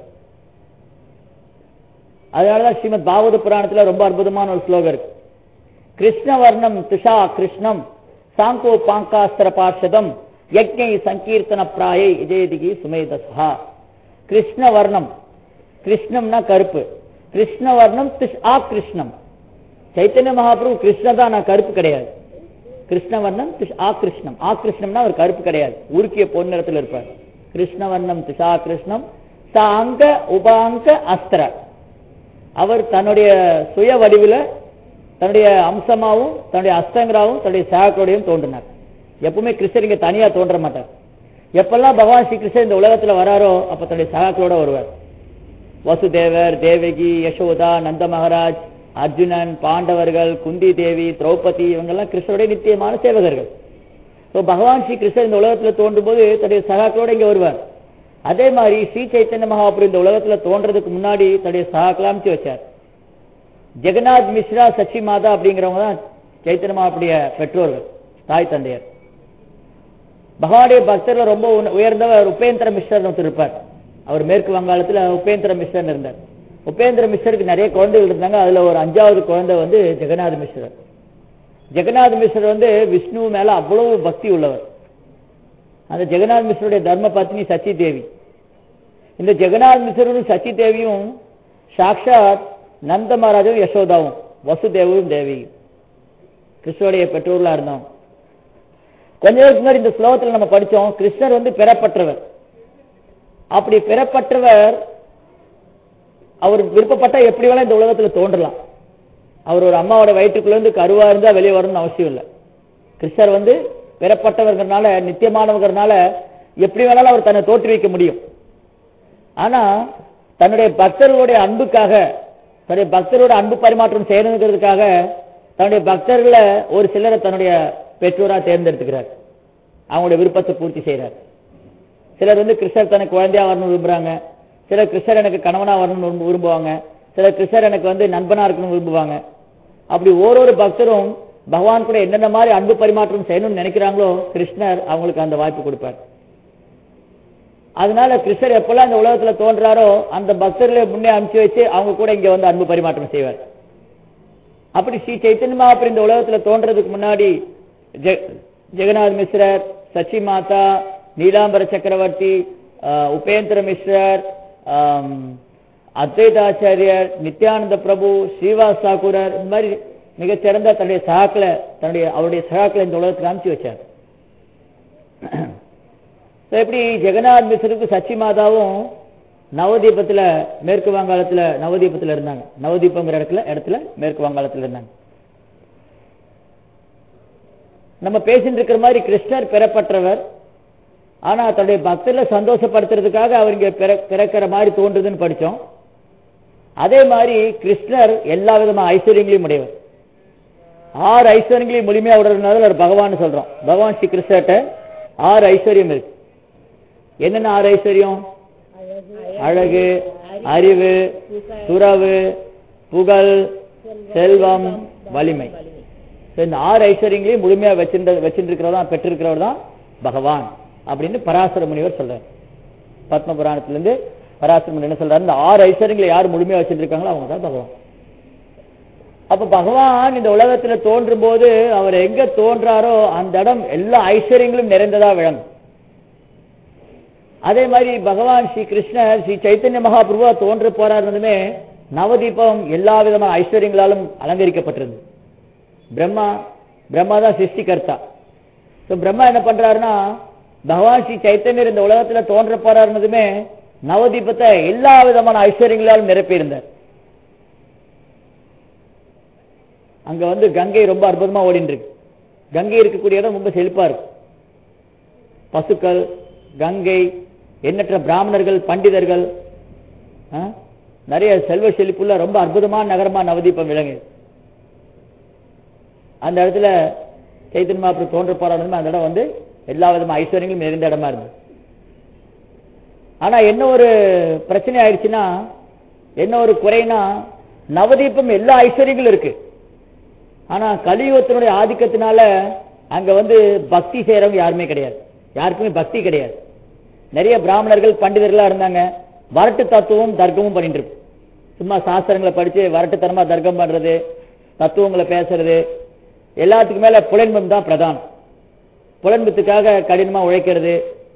அதனாலதான் ஸ்ரீமத் பாகவத புராணத்துல ரொம்ப அற்புதமான ஒரு ஸ்லோகம் இருக்கு. கிருஷ்ண வர்ணம் துஷா கிருஷ்ணம் சாங்கோ பாங்காஸ்திர பார்ஷதம் யஜ்ஞை சங்கீர்த்தன பிராயை விஜயதிகி சுமேதசா. கிருஷ்ண வர்ணம், கிருஷ்ணம்னா கருப்பு, கிருஷ்ண வர்ணம் ஆ கிருஷ்ணம். சைத்தன்ய மகாபிரபு கிருஷ்ண தான், நான் கருப்பு கிடையாது. கிருஷ்ணவர்ணம் ஆ கிருஷ்ணம். ஆ கிருஷ்ணம்னா அவர் கருப்பு கிடையாது, உருக்கிய பொன்னிறத்தில் இருப்பார். கிருஷ்ணவர்ணம் துஷா கிருஷ்ணம் சாங்க உபாங்க அஸ்திர. அவர் தன்னுடைய சுய வடிவில் தன்னுடைய அம்சமாவும் தன்னுடைய அஸ்தங்கராவும் தன்னுடைய சேவக்கோடையும் தோன்றினார். எப்பவுமே கிருஷ்ணர் இங்க தனியா தோன்ற மாட்டார். எப்பெல்லாம் பகவான் ஸ்ரீ கிருஷ்ணர் இந்த உலகத்துல வராரோ அப்ப தன்னுடைய சகாக்களோட வருவார். வசுதேவர், தேவகி, யசோதா, நந்த மகாராஜ், அர்ஜுனன், பாண்டவர்கள், குந்தி தேவி, திரௌபதி, இவங்கெல்லாம் கிருஷ்ணருடைய நித்தியமான சேவகர்கள். பகவான் ஸ்ரீ கிருஷ்ணர் இந்த உலகத்துல தோன்றும் போது தன்னுடைய சகாக்களோட இங்க வருவார். அதே மாதிரி ஸ்ரீ சைத்தன்ய மகாபிரபு இந்த உலகத்துல தோன்றதுக்கு முன்னாடி தன்னுடைய சகாக்களை அமைச்சு வச்சார். ஜெகநாத் மிஸ்ரா, சச்சி மாதா அப்படிங்கிறவங்க தான் சைத்தன்ய மகாபிரபுடைய பெற்றோர்கள், தாய் தந்தையர். பகவானுடைய பக்தர்கள் ரொம்ப உயர்ந்தவர் உபேந்திர மிஸ்ரர் ஒருத்தர் இருப்பார். அவர் மேற்கு வங்காளத்தில் உபேந்திர மிஸ்ரன் இருந்தார். உபேந்திர மிஸ்ருக்கு நிறைய குழந்தைகள் இருந்தாங்க. அதுல ஒரு 5வது குழந்தை வந்து ஜெகநாத மிஸ்ரர். ஜெகநாத மிஸ்ரர் வந்து விஷ்ணு மேல அவ்வளவு பக்தி உள்ளவர். அந்த ஜெகநாத மிஸ்ருடைய தர்ம பத்னி சச்சி தேவி. இந்த ஜெகநாத மிஸ்ரும் சச்சி தேவியும் சாக்ஷாத் நந்த மகாராஜும் யசோதாவும் வசுதேவும் தேவி கிருஷ்ணருடைய பெற்றோர்களா இருந்தோம். கொஞ்ச நேரத்துக்கு முன்னாடி இந்த ஸ்லோகத்தில் நம்ம படிச்சோம், கிருஷ்ணர் வந்து பெறப்பட்டவர். அப்படி பெறப்பட்டவர் அவர் விருப்பப்பட்டா எப்படி வேணா இந்த உலகத்தில் தோன்றலாம். அவர் ஒரு அம்மாவோட வயிற்றுக்குள்ள இருந்து கருவா இருந்தா வெளியே வரணும்னு அவசியம் இல்லை. கிருஷ்ணர் வந்து பெறப்பட்டவர்கிறனால, நித்தியமானவர்கிறனால எப்படி வேணாலும் அவர் தன்னை தோற்றுவிக்க முடியும். ஆனா தன்னுடைய பக்தர்களுடைய அன்புக்காக, தன்னுடைய பக்தரோட அன்பு பரிமாற்றம் செய்யணுங்கிறதுக்காக தன்னுடைய பக்தர்களை ஒரு சிலரை தன்னுடைய பெற்றோரா தேர்ந்தெடுத்துக்கிறார். அவங்களுடைய விருப்பத்தை பூர்த்தி செய்யறார். சிலர் வந்து கிருஷ்ணர் தனக்கு குழந்தையா வரணும்னு விரும்புறாங்க, சிலர் கிருஷ்ணர் எனக்கு கணவனா வரணும்னு விரும்புவாங்க, சிலர் கிருஷ்ணர் எனக்கு வந்து நண்பனா இருக்கணும்னு விரும்புவாங்க. அப்படி ஒரு பக்தரும் பகவான் கூட என்னென்ன மாதிரி அன்பு பரிமாற்றம் செய்யணும்னு நினைக்கிறாங்களோ கிருஷ்ணர் அவங்களுக்கு அந்த வாய்ப்பு கொடுப்பார். அதனால கிருஷ்ணர் எப்பெல்லாம் இந்த உலகத்துல தோன்றாரோ அந்த பக்தர்களை முன்னே அனுப்பிச்சு வச்சு அவங்க கூட இங்க வந்து அன்பு பரிமாற்றம் செய்வார். அப்படி ஸ்ரீ சைத்தன்ய மகாபிரபு இந்த உலகத்துல தோன்றதுக்கு முன்னாடி ஜெகநாத் மிஸ்ரர், சச்சி மாதா, நீலாம்பர சக்கரவர்த்தி, உபேந்திர மிஸ்ரர், அத்வைதாச்சாரியர், நித்யானந்த பிரபு, ஸ்ரீவாஸ் தாக்கூரர், இந்த மாதிரி மிகச்சிறந்த அவருடைய சகாக்களை இந்த உலகத்துக்கு அனுப்பிச்சு வச்சார். எப்படி ஜெகநாத் மிஸ்ருக்கு சச்சி மாதாவும் நவதீபத்துல மேற்கு வங்காளத்துல நவதீபத்துல இருந்தாங்க. நவதீபங்கிற இடத்துல மேற்கு வங்காளத்துல இருந்தாங்க. நம்ம பேசிட்டு இருக்கிற மாதிரி கிருஷ்ணர் பெறப்பட்டவர். ஆனா தன்னுடைய பக்தர்களை சந்தோஷப்படுத்துறதுக்காக அவர் இங்க பிறக்கிற மாதிரி தோன்றுதுன்னு படிச்சோம். அதே மாதிரி கிருஷ்ணர் எல்லா விதமான ஐஸ்வர்யங்களையும் உடையவர். 6 ஐஸ்வர்யங்களையும் முழுமையா உடனே ஒரு பகவான் சொல்றோம். பகவான் ஸ்ரீ கிருஷ்ணர்கிட்ட 6 ஐஸ்வர்யம் இருக்கு. என்னென்ன 6 ஐஸ்வர்யம்? அழகு, அறிவு, துறவு, புகழ், செல்வம், வலிமை. இந்த 6 ஐஸ்வர்யங்களையும் முழுமையா வச்சிருக்கிறதா பெற்றிருக்கிறவர் தான் பகவான் அப்படின்னு பராசர முனிவர் சொல்றார். பத்ம புராணத்திலிருந்து பராசர முனிவர் என்ன சொல்றாரு? இந்த 6 ஐஸ்வர்யங்களை யார் முழுமையா வச்சிருக்காங்களோ அவங்க தான் பகவான். அப்ப பகவான் இந்த உலகத்துல தோன்றும் போது அவர் எங்க தோன்றாரோ அந்த இடம் எல்லா ஐஸ்வர்யங்களும் நிறைந்ததா விளங்கும். அதே மாதிரி பகவான் ஸ்ரீ கிருஷ்ணர் ஸ்ரீ சைத்தன்ய மகாபிரபுவா தோன்ற போறாருமே நவதீபம் எல்லா விதமான ஐஸ்வர்யங்களாலும் அலங்கரிக்கப்பட்டிருந்தது. பிரம்மா தான் சிருஷ்டிகர்த்தா. பிரம்மா என்ன பண்றாருன்னா பகவான் ஸ்ரீ சைத்தன்யர் இந்த உலகத்துல தோன்ற போறாருமே நவதீபத்தை எல்லா விதமான ஐஸ்வர்யங்களாலும் நிரப்பியிருந்தார். அங்க வந்து கங்கை ரொம்ப அற்புதமா ஓடிட்டு இருக்கு. கங்கை இருக்கக்கூடிய இடம் ரொம்ப செழிப்பா இருக்கு. பசுக்கள், கங்கை, எண்ணற்ற பிராமணர்கள், பண்டிதர்கள், நிறைய செல்வ செழிப்புள்ள ரொம்ப அற்புதமான நகரமா நவதீபம் விளங்கு. அந்த இடத்துல சைத்தன்ய மகாபிரபு தோன்ற போறாருமே அந்த இடம் வந்து எல்லா விதமான ஐஸ்வர்யங்களும் நிறைந்த இடமா இருந்தது. ஆனா என்ன ஒரு பிரச்சனை ஆயிடுச்சுன்னா, என்ன ஒரு குறைனா, நவதீபம் எல்லா ஐஸ்வர்யங்களும் இருக்கு. ஆனா கலியுகத்தினுடைய ஆதிக்கத்தினால அங்க வந்து பக்தி செய்யறவங்க யாருமே கிடையாது. யாருக்குமே பக்தி கிடையாது. நிறைய பிராமணர்கள், பண்டிதர்களா இருந்தாங்க. வரட்டு தத்துவம் தர்க்கமும் பண்ணிட்டு இருக்கு. சும்மா சாஸ்திரங்களை படிச்சு வரட்டுத்தனமா தர்க்கம் பண்றது, தத்துவங்களை பேசுறது, எல்லாத்துக்கும் மேல புலன்பம் தான் பிரதானம். புலன்பத்துக்காக கடினமா உழைக்கிறது,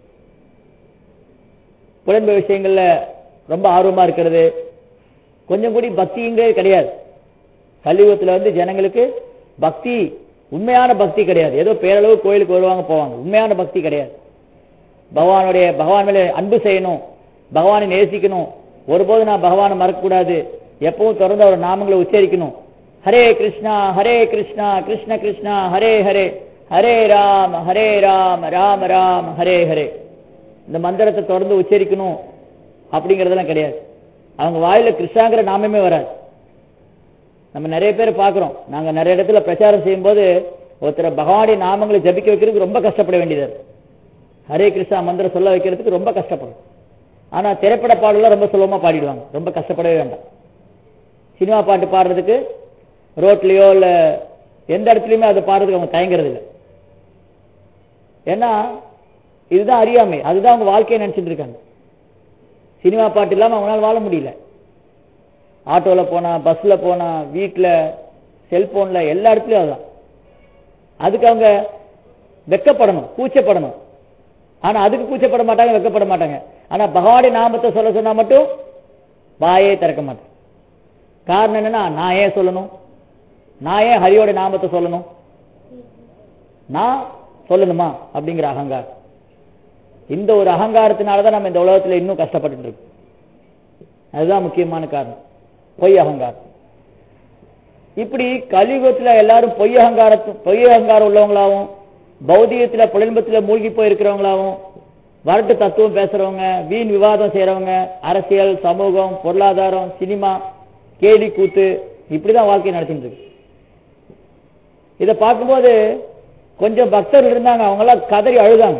புலன்ப விஷயங்கள்ல ரொம்ப ஆர்வமா இருக்கிறது, கொஞ்சம் கூடி பக்திங்கிறது கிடையாது. கலியுகத்துல வந்து ஜனங்களுக்கு பக்தி, உண்மையான பக்தி கிடையாது. ஏதோ பேரளவு கோயிலுக்கு வருவாங்க போவாங்க, உண்மையான பக்தி கிடையாது. பகவான் மேல அன்பு செய்யணும், பகவானை நேசிக்கணும், ஒருபோது நான் பகவானை மறக்கக்கூடாது, எப்பவும் தொடர்ந்து அவர் நாமங்களை உச்சரிக்கணும். ஹரே கிருஷ்ணா கிருஷ்ண கிருஷ்ணா ஹரே ஹரே, ஹரே ராம் ராம ராம் ஹரே ஹரே, இந்த மந்திரத்தை தொடர்ந்து உச்சரிக்கணும் அப்படிங்கறதெல்லாம் கிடையாது. அவங்க வாயில கிருஷ்ணாங்கிற நாமமே வராது. நம்ம நிறைய பேர் பார்க்கிறோம். நாங்க நிறைய இடத்துல பிரச்சாரம் செய்யும் போது ஒருத்தர் பகவானுடைய நாமங்களை ஜபிக்க வைக்கிறதுக்கு ரொம்ப கஷ்டப்பட வேண்டியது. ஹரே கிருஷ்ணா மந்திரம் சொல்ல வைக்கிறதுக்கு ரொம்ப கஷ்டப்படும். ஆனா திரைப்பட பாடலாம் ரொம்ப சுலபமா பாடிடுவாங்க, ரொம்ப கஷ்டப்படவே வேண்டாம். சினிமா பாட்டு பாடுறதுக்கு ரோட்லயோ இல்ல எந்த இடத்துலயுமே அதை பாடுறதுக்கு அவங்க தயங்குறது இல்லை. ஏன்னா இதுதான் அறியாமை, அதுதான் அவங்க வாழ்க்கையை நினைச்சிட்டு இருக்காங்க. சினிமா பாட்டு இல்லாமல் அவங்களால வாழ முடியல. ஆட்டோவில் போனா, பஸ்ஸில் போனா, வீட்டில், செல்போனில், எல்லா இடத்துலையும் அதுதான். அதுக்கு அவங்க வெக்கப்படணும், கூச்சப்படணும். ஆனா அதுக்கு கூச்சப்பட மாட்டாங்க, வெக்கப்பட மாட்டாங்க. ஆனா பகவானுடைய நாமத்தை சொல்ல சொன்னா மட்டும் வாயே திறக்க மாட்டேன். காரணம் என்னன்னா, நான் ஏன் சொல்லணும், நான் ஏன் ஹரியோட நாமத்தை சொல்லணும், நான் சொல்லணுமா அப்படிங்கிற அகங்காரம். இந்த ஒரு அகங்காரத்தினாலதான் நம்ம இந்த உலகத்துல இன்னும் கஷ்டப்பட்டு இருக்கோம். அதுதான் முக்கியமான காரணம், பொய் அகங்காரம். இப்படி கலியுகத்துல எல்லாரும் பொய் அகங்காரம் உள்ளவங்களாவும், பௌதிகத்துல புலன்பத்துல மூழ்கி போயிருக்கிறவங்களாவும், வரட்டு தத்துவம் பேசுறவங்க, வீண் விவாதம் செய்யறவங்க, அரசியல், சமூகம், பொருளாதாரம், சினிமா, கேலி கூத்து, இப்படிதான் வாழ்க்கை நடத்திட்டு இருக்கு. இதை பார்க்கும்போது கொஞ்சம் பக்தர்கள் இருந்தாங்க, அவங்க எல்லாம் கதறி அழுதாங்க.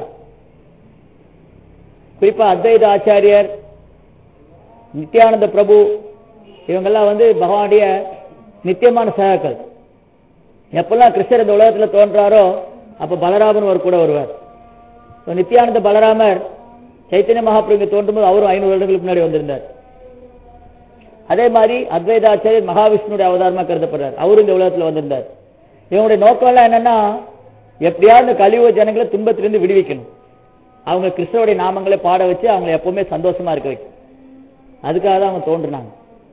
குறிப்பா அத்வைத ஆச்சாரியர், நித்யானந்த பிரபு, இவங்கெல்லாம் பகவானுடைய நித்தியமான சகாக்கள். எப்பெல்லாம் கிருஷ்ணர் இந்த உலகத்துல தோன்றாரோ அப்ப பலராமன் ஒரு கூட வருவார். நித்யானந்த பலராமர் சைத்தன்ய மகாபிரபு தோன்றும் போது அவரும் 500 வருடங்களுக்கு முன்னாடி வந்திருந்தார். அதே மாதிரி அத்வைதாச்சாரியர் மகாவிஷ்ணுடைய அவதாரமா கருதப்படுறார், அவரும் இந்த உலகத்துல வந்திருந்தார். இவங்களுடைய நோக்கம் எல்லாம் என்னன்னா, எப்படியாவது கலியுக ஜனங்களை துன்பத்திலிருந்து விடுவிக்கணும், அவங்க கிருஷ்ணருடைய நாமங்களை பாட வச்சு அவங்களை எப்பவுமே சந்தோஷமா இருக்க வைக்கணும். அதுக்காக தான் அவங்க தோன்றினாங்க.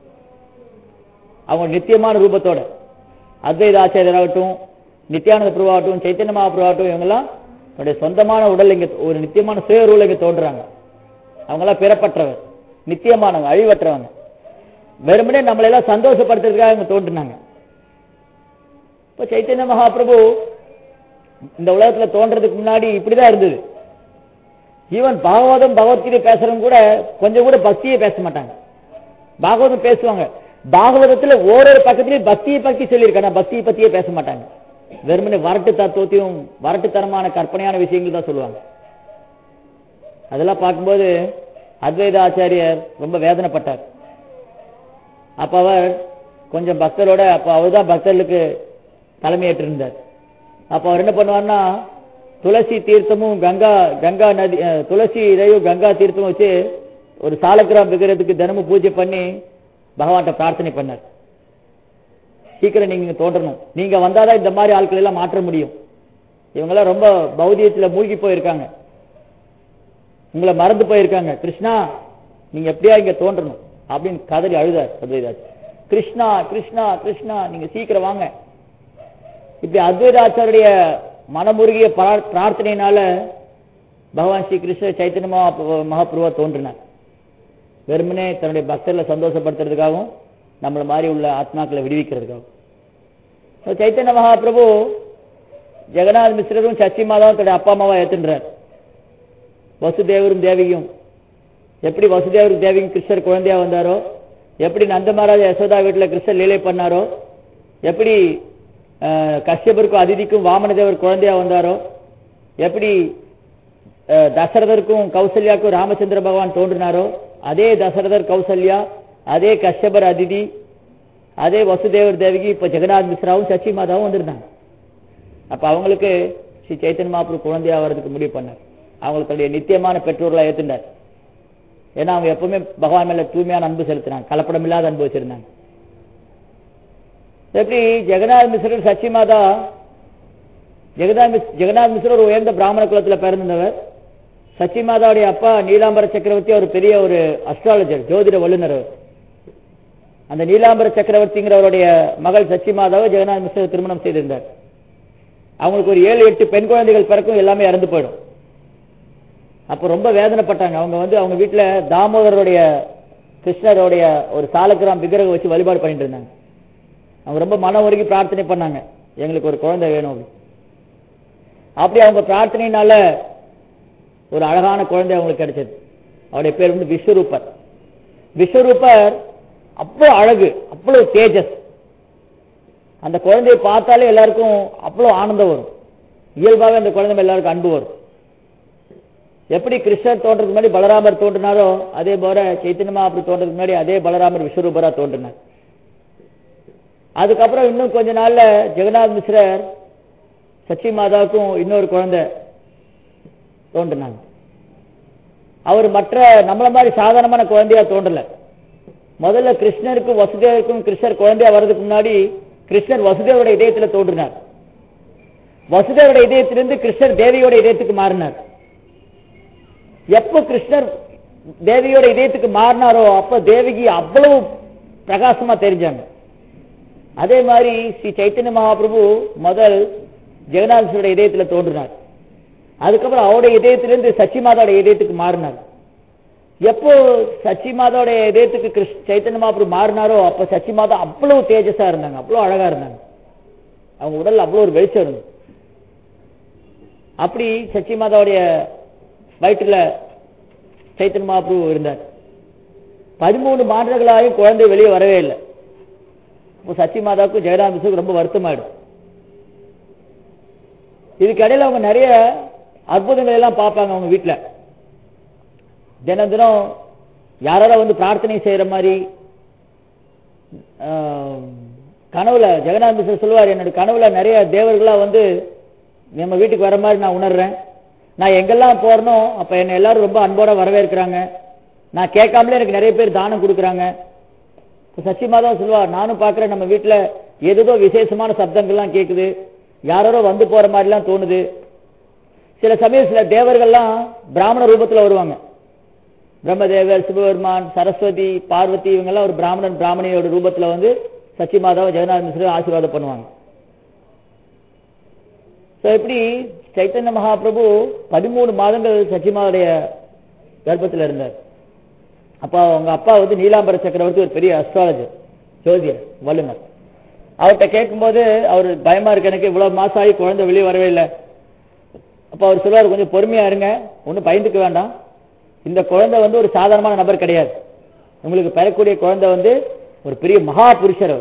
அவங்க நித்தியமான ரூபத்தோட, அத்வைத ஆச்சாரியராகட்டும், நித்யானந்த பிரபுவாகட்டும், சைத்தன்ய மகாபிரபுவாகட்டும், இவங்கெல்லாம் தன்னுடைய சொந்தமான உடல் இங்க ஒரு நித்தியமான சுயரூல இங்க தோன்றுறாங்க. அவங்கெல்லாம் பிறப்பற்றவர், நித்தியமானவங்க, அழிவற்றவங்க. வெறுமனே நம்மளை எல்லாம் சந்தோஷப்படுத்துறதுக்காக இவங்க தோன்றினாங்க. இப்ப சைத்தன்ய மகாபிரபு இந்த உலகத்துல தோன்றதுக்கு முன்னாடி இப்படிதான் இருந்தது. ஈவன் பாகவதம் பகவத்கீதை பேசுறவங்க கூட கொஞ்சம் கூட பக்தியே பேச மாட்டாங்க. பாகவதம் பேசுவாங்க, பாகவதத்துல ஓரொரு பக்கத்திலேயே பக்தியை பற்றி சொல்லியிருக்காங்க, பக்தியை பத்தியே பேச மாட்டாங்க. வெறுமனே வரட்டு தத்துவத்தையும் வரட்டுத்தனமான கற்பனையான விஷயங்கள் தான் சொல்லுவாங்க. அதெல்லாம் பார்க்கும்போது அத்வைத ஆச்சாரியர் ரொம்ப வேதனைப்பட்டார். அப்ப அவர் கொஞ்சம் பக்தரோட, அப்ப அவர் தான் பக்தர்களுக்கு தலைமையேற்று இருந்தார். அப்ப அவர் என்ன பண்ணுவார்னா, துளசி தீர்த்தமும் கங்கா நதி, துளசி இதையும் கங்கா தீர்த்தமும் வச்சு ஒரு சாலக்கிராம் விக்கிரத்துக்கு தினமும் பூஜை பண்ணி பகவான்கிட்ட பிரார்த்தனை பண்ணார். சீக்கிரம் நீங்க தோன்றணும், நீங்க வந்தாதான் இந்த மாதிரி ஆட்கள் எல்லாம் மாற்ற முடியும், இவங்கெல்லாம் ரொம்ப பௌதியத்துல மூழ்கி போயிருக்காங்க, உங்களை மறந்து போயிருக்காங்க, கிருஷ்ணா நீங்க எப்படியா இங்க தோன்றணும் அப்படின்னு கதறி அழுதார் அத்வைதாச்சாரியர். கிருஷ்ணா கிருஷ்ணா கிருஷ்ணா நீங்க சீக்கிரம் வாங்க. இப்படி அத்வைதாச்சாரிய மனமுருகிய பிரார்த்தனையினால பகவான் ஸ்ரீ கிருஷ்ண சைத்தன்ய மகாபிரபுவா தோன்றினார். வெறுமனே தன்னுடைய பக்தர்களை சந்தோஷப்படுத்துறதுக்காகவும் நம்மள மாதிரி உள்ள ஆத்மாக்களை விடுவிக்கிறதுக்காகவும். சைத்தன்ய மகாபிரபு ஜெகநாத் மிஸ்ரரும் சச்சி மாதாவும் தன்னுடைய அப்பா அம்மாவா ஏத்துன்றார். வசுதேவரும் தேவியும், எப்படி வசுதேவரும் தேவியும் கிருஷ்ணர் குழந்தையா வந்தாரோ, எப்படி நந்த மகாராஜா யசோதா வீட்டில் கிருஷ்ணர் லீலை பண்ணாரோ, எப்படி கஷ்யபருக்கும் அதிதிக்கும் வாமனதேவர் குழந்தையா வந்தாரோ, எப்படி தசரதருக்கும் கௌசல்யாவுக்கும் ராமச்சந்திர பகவான் தோன்றினாரோ, அதே தசரதர் கௌசல்யா, அதே கஷ்யபர் அதிதி, அதே வசுதேவர் தேவிக்கு இப்ப ஜெகநாத் மிஸ்ராவும் சச்சி மாதாவும் வந்திருந்தாங்க. அப்ப அவங்களுக்கு ஸ்ரீ சைத்தன்ய மகாபிரபு குழந்தையா வர்றதுக்கு முடிவு பண்ணார். அவங்களுடைய நித்தியமான பெற்றோர்களா ஏத்துட்டார். ஏன்னா அவங்க எப்பவுமே பகவான் மேல தூய்மையான அன்பு செலுத்தினாங்க, கலப்படம் இல்லாத அன்பு வச்சிருந்தாங்க. எப்படி ஜெகநாத் மிஸ்ரர் சச்சி மாதா, ஜெகநாத் மிஸ்ரர் ஒரு உயர்ந்த பிராமண குலத்தில் பிறந்தவர். சச்சி மாதாவுடைய அப்பா நீலாம்பர சக்கரவர்த்தி, ஒரு பெரிய ஒரு அஸ்ட்ராலஜர், ஜோதிட வல்லுநர். அந்த நீலாம்பர சக்கரவர்த்திங்கிறவருடைய மகள் சச்சி மாதாவை ஜெகநாத் மிஸ்ரர் திருமணம் செய்திருந்தார். அவங்களுக்கு ஒரு 7-8 பெண் குழந்தைகள் பிறக்கும், எல்லாமே இறந்து போயிடும். அப்போ ரொம்ப வேதனைப்பட்டாங்க. அவங்க வீட்டில் தாமோதருடைய கிருஷ்ணருடைய ஒரு சாலக்கிராம் விக்கிரகம் வச்சு வழிபாடு பண்ணிட்டு இருந்தாங்க. அவங்க ரொம்ப மனம் உருகி பிரார்த்தனை பண்ணாங்க, எங்களுக்கு ஒரு குழந்தை வேணும். அப்படி அவங்க பிரார்த்தனையினால ஒரு அழகான குழந்தை அவங்களுக்கு கிடைச்சது. அவருடைய பேர் விஸ்வரூபர். விஸ்வரூபர் அவ்வளோ அழகு, அவ்வளவு தேஜஸ். அந்த குழந்தையை பார்த்தாலே எல்லாருக்கும் அவ்வளோ ஆனந்தம் வரும். இயல்பாகவே அந்த குழந்தை எல்லாருக்கும் அன்பு வரும். எப்படி கிருஷ்ணர் தோன்றதுக்கு முன்னாடி பலராமர் தோன்றினாரோ, அதே போல சைத்தன்ய மகாபிரபு தோன்றதுக்கு முன்னாடி அதே பலராமர் விஸ்வரூபரா தோன்றினார். அதுக்கப்புறம் இன்னும் கொஞ்ச நாள்ல ஜெகநாத் மிஸ்ரர் சச்சி மாதாவுக்கும் இன்னொரு குழந்தை தோன்றினாங்க. அவர் மற்ற நம்மள மாதிரி சாதாரணமான குழந்தையா தோன்றல. முதல்ல கிருஷ்ணருக்கும் வசுதேவருக்கும் கிருஷ்ணர் குழந்தையா வர்றதுக்கு முன்னாடி கிருஷ்ணர் வசுதேவோட இதயத்துல தோன்றினார். வசுதேவோட இதயத்திலிருந்து கிருஷ்ணர் தேவியோட இதயத்துக்கு மாறினார். எப்போ கிருஷ்ணர் தேவியோட இதயத்துக்கு மாறினாரோ அப்ப தேவிக்கு அவ்வளவு பிரகாசமா தெரிஞ்சாங்க. அதே மாதிரி ஸ்ரீ சைத்தன்ய மகாபிரபு முதல் ஜெகநாதோட இதயத்துல தோன்றினார். அதுக்கப்புறம் அவருடைய இதயத்திலிருந்து சச்சி மாதாவோட இதயத்துக்கு மாறினார். எப்போ சச்சி மாதாவோட இதயத்துக்கு சைத்தன்ய மகாபிரபு மாறினாரோ அப்ப சச்சி மாதா அவ்வளவு தேஜஸா இருந்தாங்க, அவ்வளவு அழகா இருந்தாங்க. அவங்க உடல்ல அவ்வளவு ஒரு வெளிச்சம் இருந்தது. அப்படி சச்சி மாதாவுடைய வயிற்றுல சைத்தன்ய மகாபிரபு இருந்தார். 13 மாதங்களாயும் குழந்தை வெளியே வரவே இல்லை. இப்போ சச்சி மாதாவுக்கும் ஜெகநாதனுக்கும் ரொம்ப வருத்தமாயிடும். இதுக்கு இடையில அவங்க நிறைய அற்புதங்கள் எல்லாம் பார்ப்பாங்க. அவங்க வீட்டில் தினம் தினம் யாராவது வந்து பிரார்த்தனை செய்யற மாதிரி கனவுல ஜெகநாத சொல்லுவார், என்னோட கனவுல நிறைய தேவர்களா வந்து நம்ம வீட்டுக்கு வர மாதிரி நான் உணர்றேன். நான் எங்கெல்லாம் போறனோ அப்ப என்ன எல்லாரும் ரொம்ப அன்போட வரவேற்கிறாங்க. நான் கேட்காமலே எனக்கு நிறைய பேர் தானம் கொடுக்குறாங்க. சச்சி மாதா சொல்லுவார், நானும் பார்க்கிறேன் நம்ம வீட்டில் ஏதோ விசேஷமான சப்தங்கள்லாம் கேட்குது, யாரோ வந்து போற மாதிரிலாம் தோணுது. சில சமயம் சில தேவர்கள்லாம் பிராமண ரூபத்தில் வருவாங்க. பிரம்மதேவர், சிவபெருமான், சரஸ்வதி, பார்வதி இவங்கெல்லாம் ஒரு பிராமணன் பிராமணியோட ரூபத்தில் வந்து சச்சி மாதாவை ஜெகநாத மிஸ்ரர் ஆசீர்வாதம் பண்ணுவாங்க. இப்படி சைத்தன்ய மகாபிரபு 13 மாதங்கள் சச்சி மாதாவுடைய கர்ப்பத்தில் இருந்தார். அப்போ அவங்க அப்பா வந்து நீலாம்பர சக்கரவர்த்தி ஒரு பெரிய அஸ்ட்ராலஜர், ஜோதியர், வல்லுநர். அவர்கிட்ட கேட்கும்போது அவர் பயமா இருக்கு, எனக்கு இவ்வளவு மாசம் ஆகி குழந்தை வெளியே வரவே இல்லை. அப்போ அவர் சொல்லுவார், கொஞ்சம் பொறுமையா இருங்க, ஒன்றும் பயந்துக்க வேண்டாம். இந்த குழந்தை வந்து ஒரு சாதாரணமான நபர் கிடையாது. உங்களுக்கு பெறக்கூடிய குழந்தை வந்து ஒரு பெரிய மகா புருஷர்.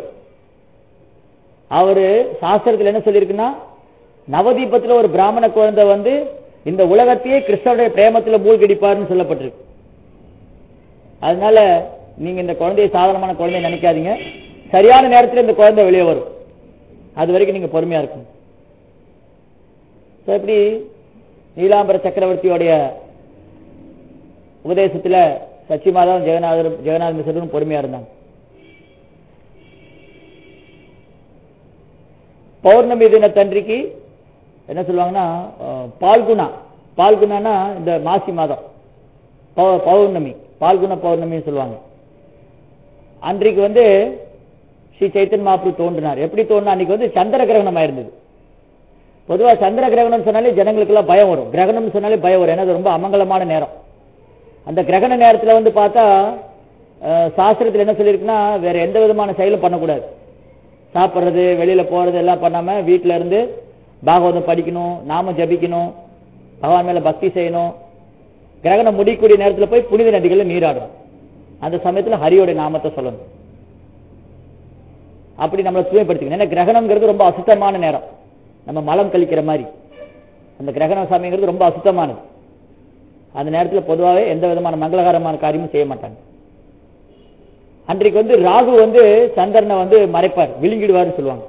அவரு சாஸ்திரத்தில் என்ன சொல்லியிருக்குன்னா, நவதீபத்தில் ஒரு பிராமண குழந்தை வந்து இந்த உலகத்தையே கிருஷ்ணனுடைய பிரேமத்தில் மூழ்கடிப்பார்னு சொல்லப்பட்டிருக்கு. அதனால நீங்க இந்த குழந்தைய சாதாரணமான குழந்தைய நினைக்காதீங்க. சரியான நேரத்தில் இந்த குழந்தை வெளியே வரும், அது வரைக்கும் நீங்க பொறுமையா இருக்கும். இப்படி நீலாம்பர சக்கரவர்த்தியோடைய உபதேசத்துல சச்சி மாதாவும் ஜெகநாத மிஸ்ரரும் பொறுமையா இருந்தாங்க. பௌர்ணமி தினத்தன்றைக்கு என்ன சொல்லுவாங்கன்னா பால்குணா இந்த மாசி மாதம் பௌர்ணமி, பால்குண பௌர்ணமின்னு சொல்லுவாங்க. அன்றைக்கு வந்து ஸ்ரீ சைத்தன்ய மகாபிரபு தோன்றினார். எப்படி தோன்றினா, அன்னைக்கு வந்து சந்திர கிரகணம் ஆயிருந்தது. பொதுவாக சந்திர கிரகணம் சொன்னாலே ஜனங்களுக்கு எல்லாம் பயம் வரும், கிரகணம் சொன்னாலே பயம் வரும். ஏன்னா அது ரொம்ப அமங்கலமான நேரம். அந்த கிரகண நேரத்தில் வந்து பார்த்தா சாஸ்திரத்தில் என்ன சொல்லியிருக்குன்னா, வேற எந்த விதமான செயலும் பண்ணக்கூடாது. சாப்பிட்றது, வெளியில போறது எல்லாம் பண்ணாம வீட்டில இருந்து பாகவதம் படிக்கணும், நாம ஜபிக்கணும், பகவான் மேல பக்தி செய்யணும். கிரகணம் முடிக்கூடிய நேரத்தில் போய் புனித நதிகளில் நீராடணும். அந்த சமயத்தில் ஹரியோட நாமத்தை சொல்லணும். அப்படி நம்மளை தூய்மைப்படுத்திக்கணும். ஏன்னா கிரகணம்ங்கிறது ரொம்ப அசுத்தமான நேரம், நம்ம மலம் கழிக்கிற மாதிரி. அந்த கிரகண சமயங்கிறது ரொம்ப அசுத்தமானது. அந்த நேரத்தில் பொதுவாகவே எந்த விதமான மங்களகரமான காரியமும் செய்ய மாட்டாங்க. அன்றைக்கு வந்து ராகு வந்து சந்திரனை வந்து மறைப்பார், விழுங்கிடுவார்னு சொல்லுவாங்க.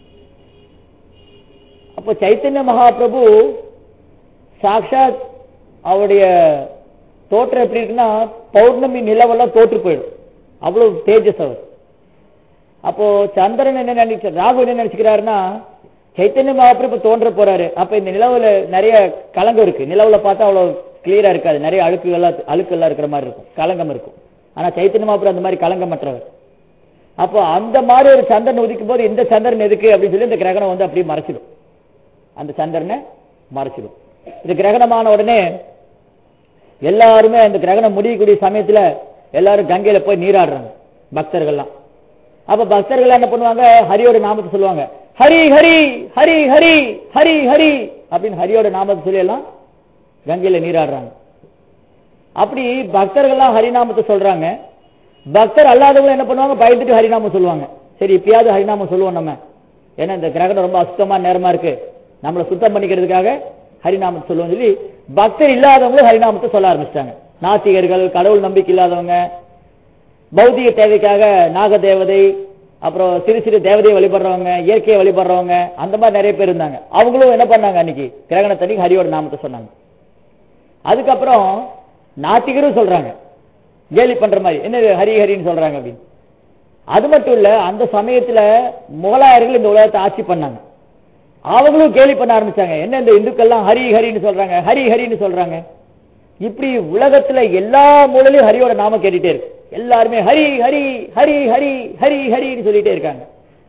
அப்போ சைத்தன்ய மகாபிரபு சாக்ஷாத் அவருடைய தோற்றம் எப்படி இருக்குன்னா, பௌர்ணமி நிலவெல்லாம் தோற்று போயிடும், அவ்வளவு தேஜஸ் அவர். அப்போ சந்திரன் என்ன நினைச்ச, ராகு என்ன நினைச்சுக்கிறாருன்னா, சைத்தன்ய மகாபிரபு தோன்ற போறாரு, அப்ப இந்த நிலவுல நிறைய கலங்கம் இருக்கு, நிலவுல பார்த்தா அவ்வளவு கிளியரா இருக்காது, நிறைய அழுக்கெல்லாம் இருக்கிற மாதிரி இருக்கும், கலங்கம் இருக்கும். ஆனா சைத்தன்ய மகாபிரபு அந்த மாதிரி கலங்கமற்றவர். அப்போ அந்த மாதிரி ஒரு சந்திரன் உதிக்கும் போது இந்த சந்திரன் எதுக்கு அப்படின்னு சொல்லி இந்த கிரகணம் வந்து அப்படியே மறைச்சிடும், அந்த சந்திரனை மறைச்சிடும். இது கிரகணமான உடனே எல்லாருமே அந்த கிரகணம் முடியக்கூடிய சமயத்துல எல்லாரும் கங்கையில போய் நீராடுறாங்க பக்தர்கள்லாம். அப்ப பக்தர்கள் என்ன பண்ணுவாங்க, ஹரியோட நாமத்தை சொல்லுவாங்க, ஹரி ஹரி ஹரி ஹரி ஹரி ஹரி அப்படின்னு ஹரியோட நாமத்தை சொல்லி எல்லாம் கங்கையில நீராடுறாங்க. அப்படி பக்தர்கள்லாம் ஹரிநாமத்தை சொல்றாங்க. பக்தர் அல்லாதவங்க என்ன பண்ணுவாங்க, பயந்துட்டு ஹரிநாமம் சொல்லுவாங்க. சரி இப்பயாவது ஹரிநாமம் சொல்லுவோம் நம்ம, ஏன்னா இந்த கிரகணம் ரொம்ப அசுத்தமான நேரமா இருக்கு, நம்மளை சுத்தம் பண்ணிக்கிறதுக்காக ஹரிநாமத்தை சொல்லுவோம் சொல்லி பக்தர் இல்லாதவங்களும் ஹரிநாமத்தை சொல்ல ஆரம்பிச்சிட்டாங்க. நாத்திகர்கள், கடவுள் நம்பிக்கை இல்லாதவங்க, பௌதிக தேவைக்காக நாக தேவதை, அப்புறம் சிறு சிறு தேவதையை வழிபடுறவங்க, இயற்கையை வழிபடுறவங்க, அந்த மாதிரி நிறைய பேர் இருந்தாங்க. அவங்களும் என்ன பண்ணாங்க, அன்னைக்கு கிரகணத்தன்னைக்கு ஹரியோட நாமத்தை சொன்னாங்க. அதுக்கப்புறம் நாத்திகரும் சொல்றாங்க, கேலி பண்ற மாதிரி, என்ன ஹரி ஹரின்னு சொல்றாங்க அப்படின்னு. அது மட்டும் இல்ல, அந்த சமயத்துல முகலாயர்கள் இந்த உலகத்தை ஆட்சி பண்ணாங்க. அவங்களும் கேலி பண்ண ஆரம்பிச்சாங்க, என்ன இந்த இந்துக்கள்லாம் ஹரி ஹரின்னு சொல்றாங்க, ஹரி ஹரின்னு சொல்றாங்க. இப்படி உலகத்துல எல்லா மூலையிலும் ஹரியோட நாம கேட்டுட்டே இருக்கு. எல்லாருமே ஹரி ஹரி ஹரி ஹரி ஹரி ஹரின்னு சொல்லிட்டே இருக்காங்க.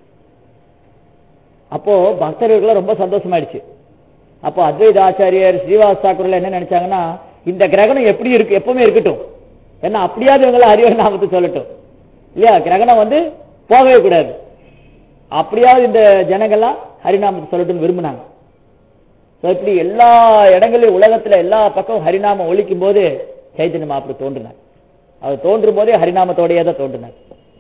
அப்போ பக்தர்கள் ரொம்ப சந்தோஷமாயிடுச்சு. அப்போ அத்வைத ஆச்சாரியர் ஸ்ரீவாஸ் தாக்கூர்ல என்ன நினைச்சாங்கன்னா, இந்த கிரகணம் எப்படி இருக்கு எப்பவுமே இருக்கட்டும், ஏன்னா அப்படியாவது இவங்கள ஹரியோட நாமத்தை சொல்லட்டும் இல்லையா, கிரகணம் போகவே கூடாது, அப்படியாவது இந்த ஜனங்கள்லாம் ஹரிநாமத்தை சொல்லட்டும் விரும்பினாங்க. இப்படி எல்லா இடங்களிலும் உலகத்துல எல்லா பக்கம் ஹரிநாமம் ஒழிக்கும் போது சைத்தன்ய மகாபிரபு தோன்றினார். அவர் தோன்றும் போதே ஹரிநாமத்தோடையே தான் தோன்றினார்.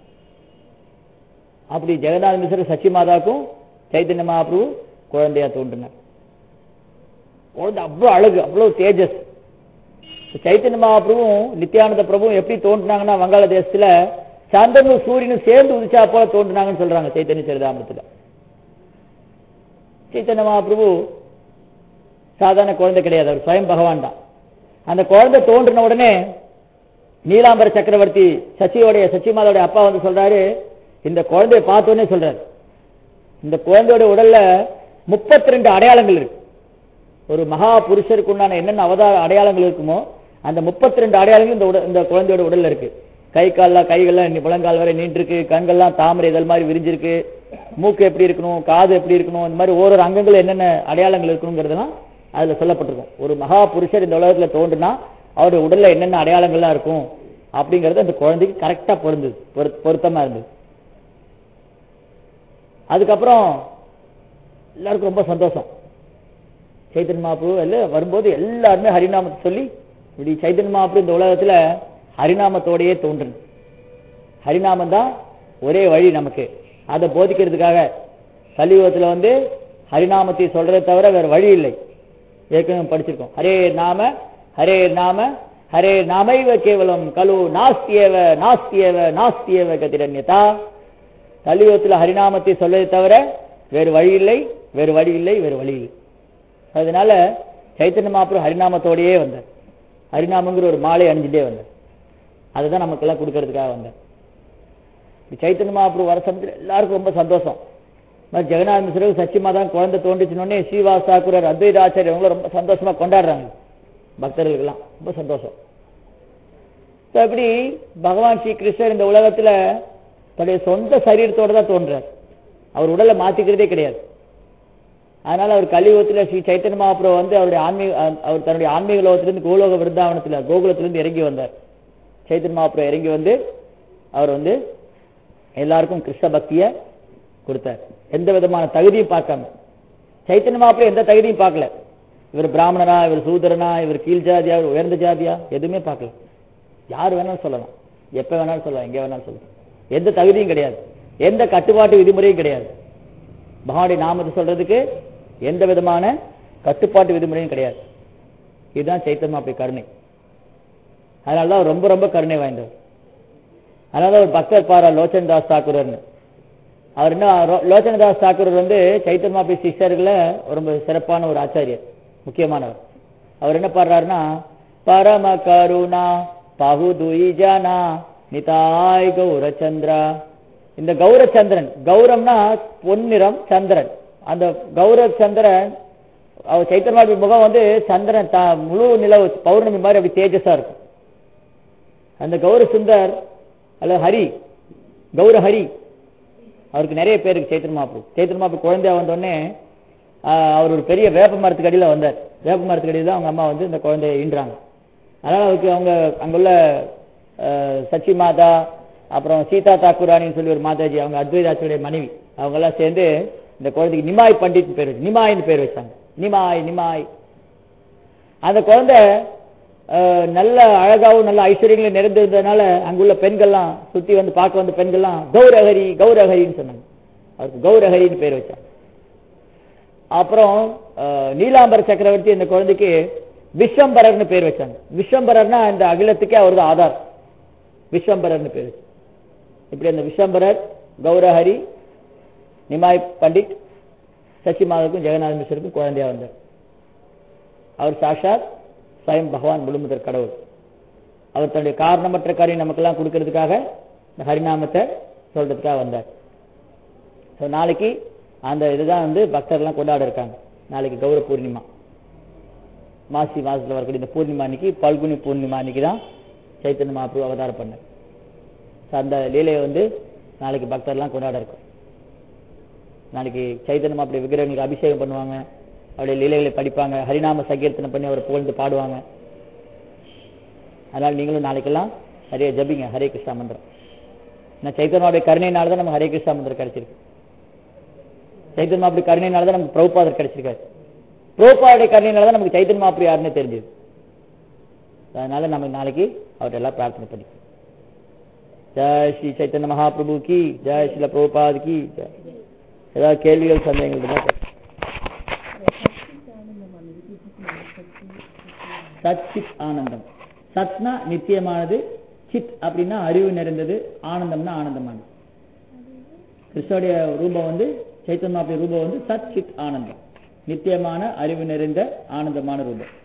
அப்படி ஜெகநாத மிஸ்ர சச்சி மாதாவுக்கும் சைத்தன்ய மகாபிரபு குழந்தையா தோன்றினார். குழந்தை அவ்வளவு அழகு, அவ்வளவு தேஜஸ். சைத்தன்ய மகாபிரபுவும் நித்யானந்த பிரபுவும் எப்படி தோன்றினாங்கன்னா, வங்காளதேசத்துல சந்திரனும் சூரியனும் சேர்ந்து உதிச்சா போல தோன்றினாங்கன்னு சொல்றாங்க சைத்தன்ய சரிதாமிரத்துல. சைத்தன்ய மகாபிரபு சாதாரண குழந்தை கிடையாது, அவர் ஸ்வயம் பகவான் தான். அந்த குழந்தை தோன்றின உடனே நீலாம்பர சக்கரவர்த்தி சச்சி மாதாவுடைய அப்பா சொல்றாரு, இந்த குழந்தைய பார்த்தோன்னே சொல்றாரு, இந்த குழந்தையோட உடல்ல 32 அடையாளங்கள் இருக்கு. ஒரு மகா புருஷருக்கு உண்டான என்னென்ன அவதார அடையாளங்கள் இருக்குமோ அந்த 32 அடையாளங்கள் இந்த குழந்தையோட உடல்ல இருக்கு. கைகள்லாம் முழங்கால் வரை நீண்டிருக்கு, கண்கள்லாம் தாமரை இதழ் மாதிரி விரிஞ்சிருக்கு, மூக்கு எப்படி இருக்கணும், காது எப்படி இருக்கணும், இந்த மாதிரி ஒரு அங்கங்கள் என்னென்ன அடையாளங்கள் இருக்கணுங்கிறதுலாம் அதுல சொல்லப்பட்டிருக்கும். ஒரு மகா புருஷர் இந்த உலகத்துல தோன்றுனா அவருடைய உடல்ல என்னென்ன அடையாளங்கள்லாம் இருக்கும் அப்படிங்கிறது அந்த குழந்தைக்கு கரெக்டா பொருத்தமா இருந்தது. அதுக்கப்புறம் எல்லாருக்கும் ரொம்ப சந்தோஷம். சைத்தன்ய மகாபிரபு வரும்போது எல்லாருமே ஹரிநாமத்தை சொல்லி, இப்படி சைத்தன்ய மகாபிரபு இந்த உலகத்துல ஹரிநாமத்தோடையே தோன்றும். ஹரிநாமம் தான் ஒரே வழி நமக்கு. அதை போதிக்கிறதுக்காக கலியுகத்துல ஹரிநாமத்தை சொல்றதை தவிர வேற வழி இல்லை. ஏற்கனவே படிச்சிருக்கோம், ஹரே நாம ஹரே நாம ஹரே நாமைவ கேவலம் கலு நாஸ்தியேவ நாஸ்தியேவ நாஸ்தியேவ கதிரண்யதா. கலியுகத்தில் ஹரிநாமத்தை சொல்வதை தவிர வேறு வழி இல்லை, வேறு வழி இல்லை, வேறு வழி இல்லை. அதனால சைத்தன்ய மகாபிரபு ஹரிநாமத்தோடையே வந்தார். ஹரிநாமங்கிற ஒரு மாலை அணிஞ்சுட்டே வந்தார். அதுதான் நமக்கெல்லாம் கொடுக்கறதுக்காக வந்தார். சைத்தன்ய மகாபிரபு வர சமயத்தில் எல்லாருக்கும் ரொம்ப சந்தோஷம். ஜெகநாத மிஸ்ரருக்கு சச்சி மாதா குழந்தை தோன்றிச்சுனோடனே ஸ்ரீவாஸ் தாக்கூரர் அத்வைத ஆச்சாரியர் அவங்களும் ரொம்ப சந்தோஷமா கொண்டாடுறாங்க. பக்தர்களுக்கெல்லாம் ரொம்ப சந்தோஷம். இப்படி பகவான் ஸ்ரீ கிருஷ்ணர் இந்த உலகத்துல தன்னுடைய சொந்த சரீரத்தோட தான் தோன்றார். அவர் உடலை மாத்திக்கிறதே கிடையாது. அதனால அவர் கலியுகத்தில் ஸ்ரீ சைத்தன்ய மகாபிரபு அவர் தன்னுடைய ஆன்மீக லோகத்திலிருந்து கோலோக விருந்தாவனத்துல கோகுலத்திலிருந்து இறங்கி வந்தார். சைத்தன்ய மகாபிரபு இறங்கி அவர் எல்லாருக்கும் கிருஷ்ண பக்திய கொடுத்தார். எந்த விதமான தகுதியும் பார்க்காம. சைத்தன்ய மகாபிரபு எந்த தகுதியும் பார்க்கல. இவர் பிராமணரா, இவர் சூதரனா, இவர் கீழ் ஜாதியா, இவர் உயர்ந்த ஜாதியா, எதுவுமே பார்க்கல. யார் வேணாலும் சொல்லலாம், எப்ப வேணாலும் சொல்லலாம், எங்க வேணாலும் சொல்லலாம். எந்த தகுதியும் கிடையாது, எந்த கட்டுப்பாட்டு விதிமுறையும் கிடையாது. பகவானுடைய நாமத்தை சொல்றதுக்கு எந்த விதமான கட்டுப்பாட்டு விதிமுறையும் கிடையாது. இதுதான் சைத்தன்ய மகாபிரபு கருணை. அதனாலதான் ரொம்ப ரொம்ப கருணை வாய்ந்தவர். அதனால ஒரு பக்தர் பாரா லோச்சன்தாஸ் தாக்கூரர்னு. அவர் என்ன, லோச்சனதாஸ் தாக்கூர் சைத்தன்ய மகாபிரபு சிஷ்யர்களை ரொம்ப சிறப்பான ஒரு ஆச்சாரியர், முக்கியமானவர். அவர் என்ன பாடுறாருன்னா, பரம கருணா பகுதுயிஜனா நிதாய் கௌரச்சந்திரா. இந்த கௌரச்சந்திரன், கௌரம்னா பொன்னிறம், சந்திரன். அந்த கௌரச்சந்திரன், அவர் சைத்தன்ய மகாபிரபு முகம் சந்திரன் முழு நிலவு பௌர்ணமி மாதிரி அப்படி தேஜஸா இருக்கும். அந்த கௌரசுந்தர் அல்லது ஹரி, கௌரஹரி, அவருக்கு நிறைய பேருக்கு சைத்தன்ய மகாபிரபு. சைத்தன்ய மகாபிரபு குழந்தையா வந்தோடனே அவர் ஒரு பெரிய வேப்ப மரத்துக்கு அடியில் வந்தார். வேப்ப மரத்துக்கு அடியில் தான் அவங்க அம்மா இந்த குழந்தைய ஈன்றாங்க. அதனால அவருக்கு அங்குள்ள சச்சி மாதா, அப்புறம் சீதா தாக்கூரானின்னு சொல்லி ஒரு மாதாஜி, அவங்க அத்வைதாச்சுடைய மனைவி, அவங்க எல்லாம் சேர்ந்து இந்த குழந்தைக்கு நிமாய் பண்டிட் பேர் வச்சு, நிமாயின்னு பேர் வச்சாங்க. நிமாய் நிமாய். அந்த குழந்தை நல்ல அழகாவும் நல்ல ஐஸ்வர்யங்களும் நிறைந்திருந்ததுனால அங்குள்ள பெண்கள்லாம் சுத்தி பார்க்க பெண்கள்லாம் கௌரஹரி கௌரஹரின்னு சொன்னாங்க. அவருக்கு கௌரஹரின்னு பேர் வச்சாங்க. அப்புறம் நீலாம்பர சக்கரவர்த்தி இந்த குழந்தைக்கு விஸ்வம்பரர்னு பேர் வச்சாங்க. விஸ்வம்பரர்னா இந்த அகிலத்துக்கே அவர் தான் ஆதார். விஸ்வம்பரர்னு பேர். இப்படி அந்த விஸ்வம்பரர், கௌரஹரி, நிமாய் பண்டிட், சச்சி மாதாவுக்கும் ஜெகநாத மிஸ்ரருக்கும் குழந்தையா வந்தார். அவர் சாஷாத் ஸ்வயம் பகவான் முழுமுதற் கடவுள். அவர் தன்னுடைய காரணமற்ற காரியம் நமக்கெல்லாம் கொடுக்கறதுக்காக இந்த ஹரிநாமத்தை சொல்றதுக்காக வந்தார். ஸோ நாளைக்கு அந்த இதுதான் வந்து பக்தர்லாம் கொண்டாட இருக்காங்க. நாளைக்கு கௌர பூர்ணிமா, மாசி மாசத்துல வரக்கூடிய இந்த பூர்ணிமா அன்னைக்கு, பல்குனி பூர்ணிமா அன்னைக்கு தான் சைத்தன்ய மகாபிரபு அவதாரம் பண்ணார். ஸோ அந்த லீலையை வந்து நாளைக்கு பக்தர்லாம் கொண்டாட இருக்கும். நாளைக்கு சைத்தன்ய மகாபிரபு விக்கிரகங்களுக்கு அபிஷேகம் பண்ணுவாங்க, அவருடைய லீலைகளை படிப்பாங்க, ஹரிநாம சங்கீர்த்தனம் பண்ணி அவரை புகழ்ந்து பாடுவாங்க. அதனால் நீங்களும் நாளைக்கெல்லாம் நிறைய ஜபிங்க ஹரே கிருஷ்ணா மந்திரம். ஏன்னா சைத்தன்யாவுடைய கருணையினால தான் நமக்கு ஹரே கிருஷ்ணா மந்திரம் கிடைச்சிருக்கு. சைத்தன்ய மகாபிரபு கருணையினால தான் நமக்கு பிரபுபாதர் கிடைச்சிருக்காரு. பிரபுபாதுடைய கருணையினால தான் நமக்கு சைத்தன்ய மகாபிரபு யாருன்னு தெரிஞ்சது. அதனால நம்ம நாளைக்கு அவர்கிட்ட எல்லாம் பிரார்த்தனை பண்ணிக்கணும். ஜெய் ஸ்ரீ சைத்தன்ய மகாபிரபு கி ஜெய், ஸ்ரீல பிரபுபாத் கி ஜெய். ஏதாவது கேள்விகள் சந்தேகங்கள் இருந்தால் சத் சித் ஆனந்தம். சத்னா நித்தியமானது, சித் அப்படின்னா அறிவு நிறைந்தது, ஆனந்தம்னா ஆனந்தமானது. கிருஷ்ணனுடைய ரூபம் வந்து, சைத்தன்ய மகாபிரபு ரூபம் வந்து சத் சித் ஆனந்தம், நித்தியமான அறிவு நிறைந்த ஆனந்தமான ரூபம்.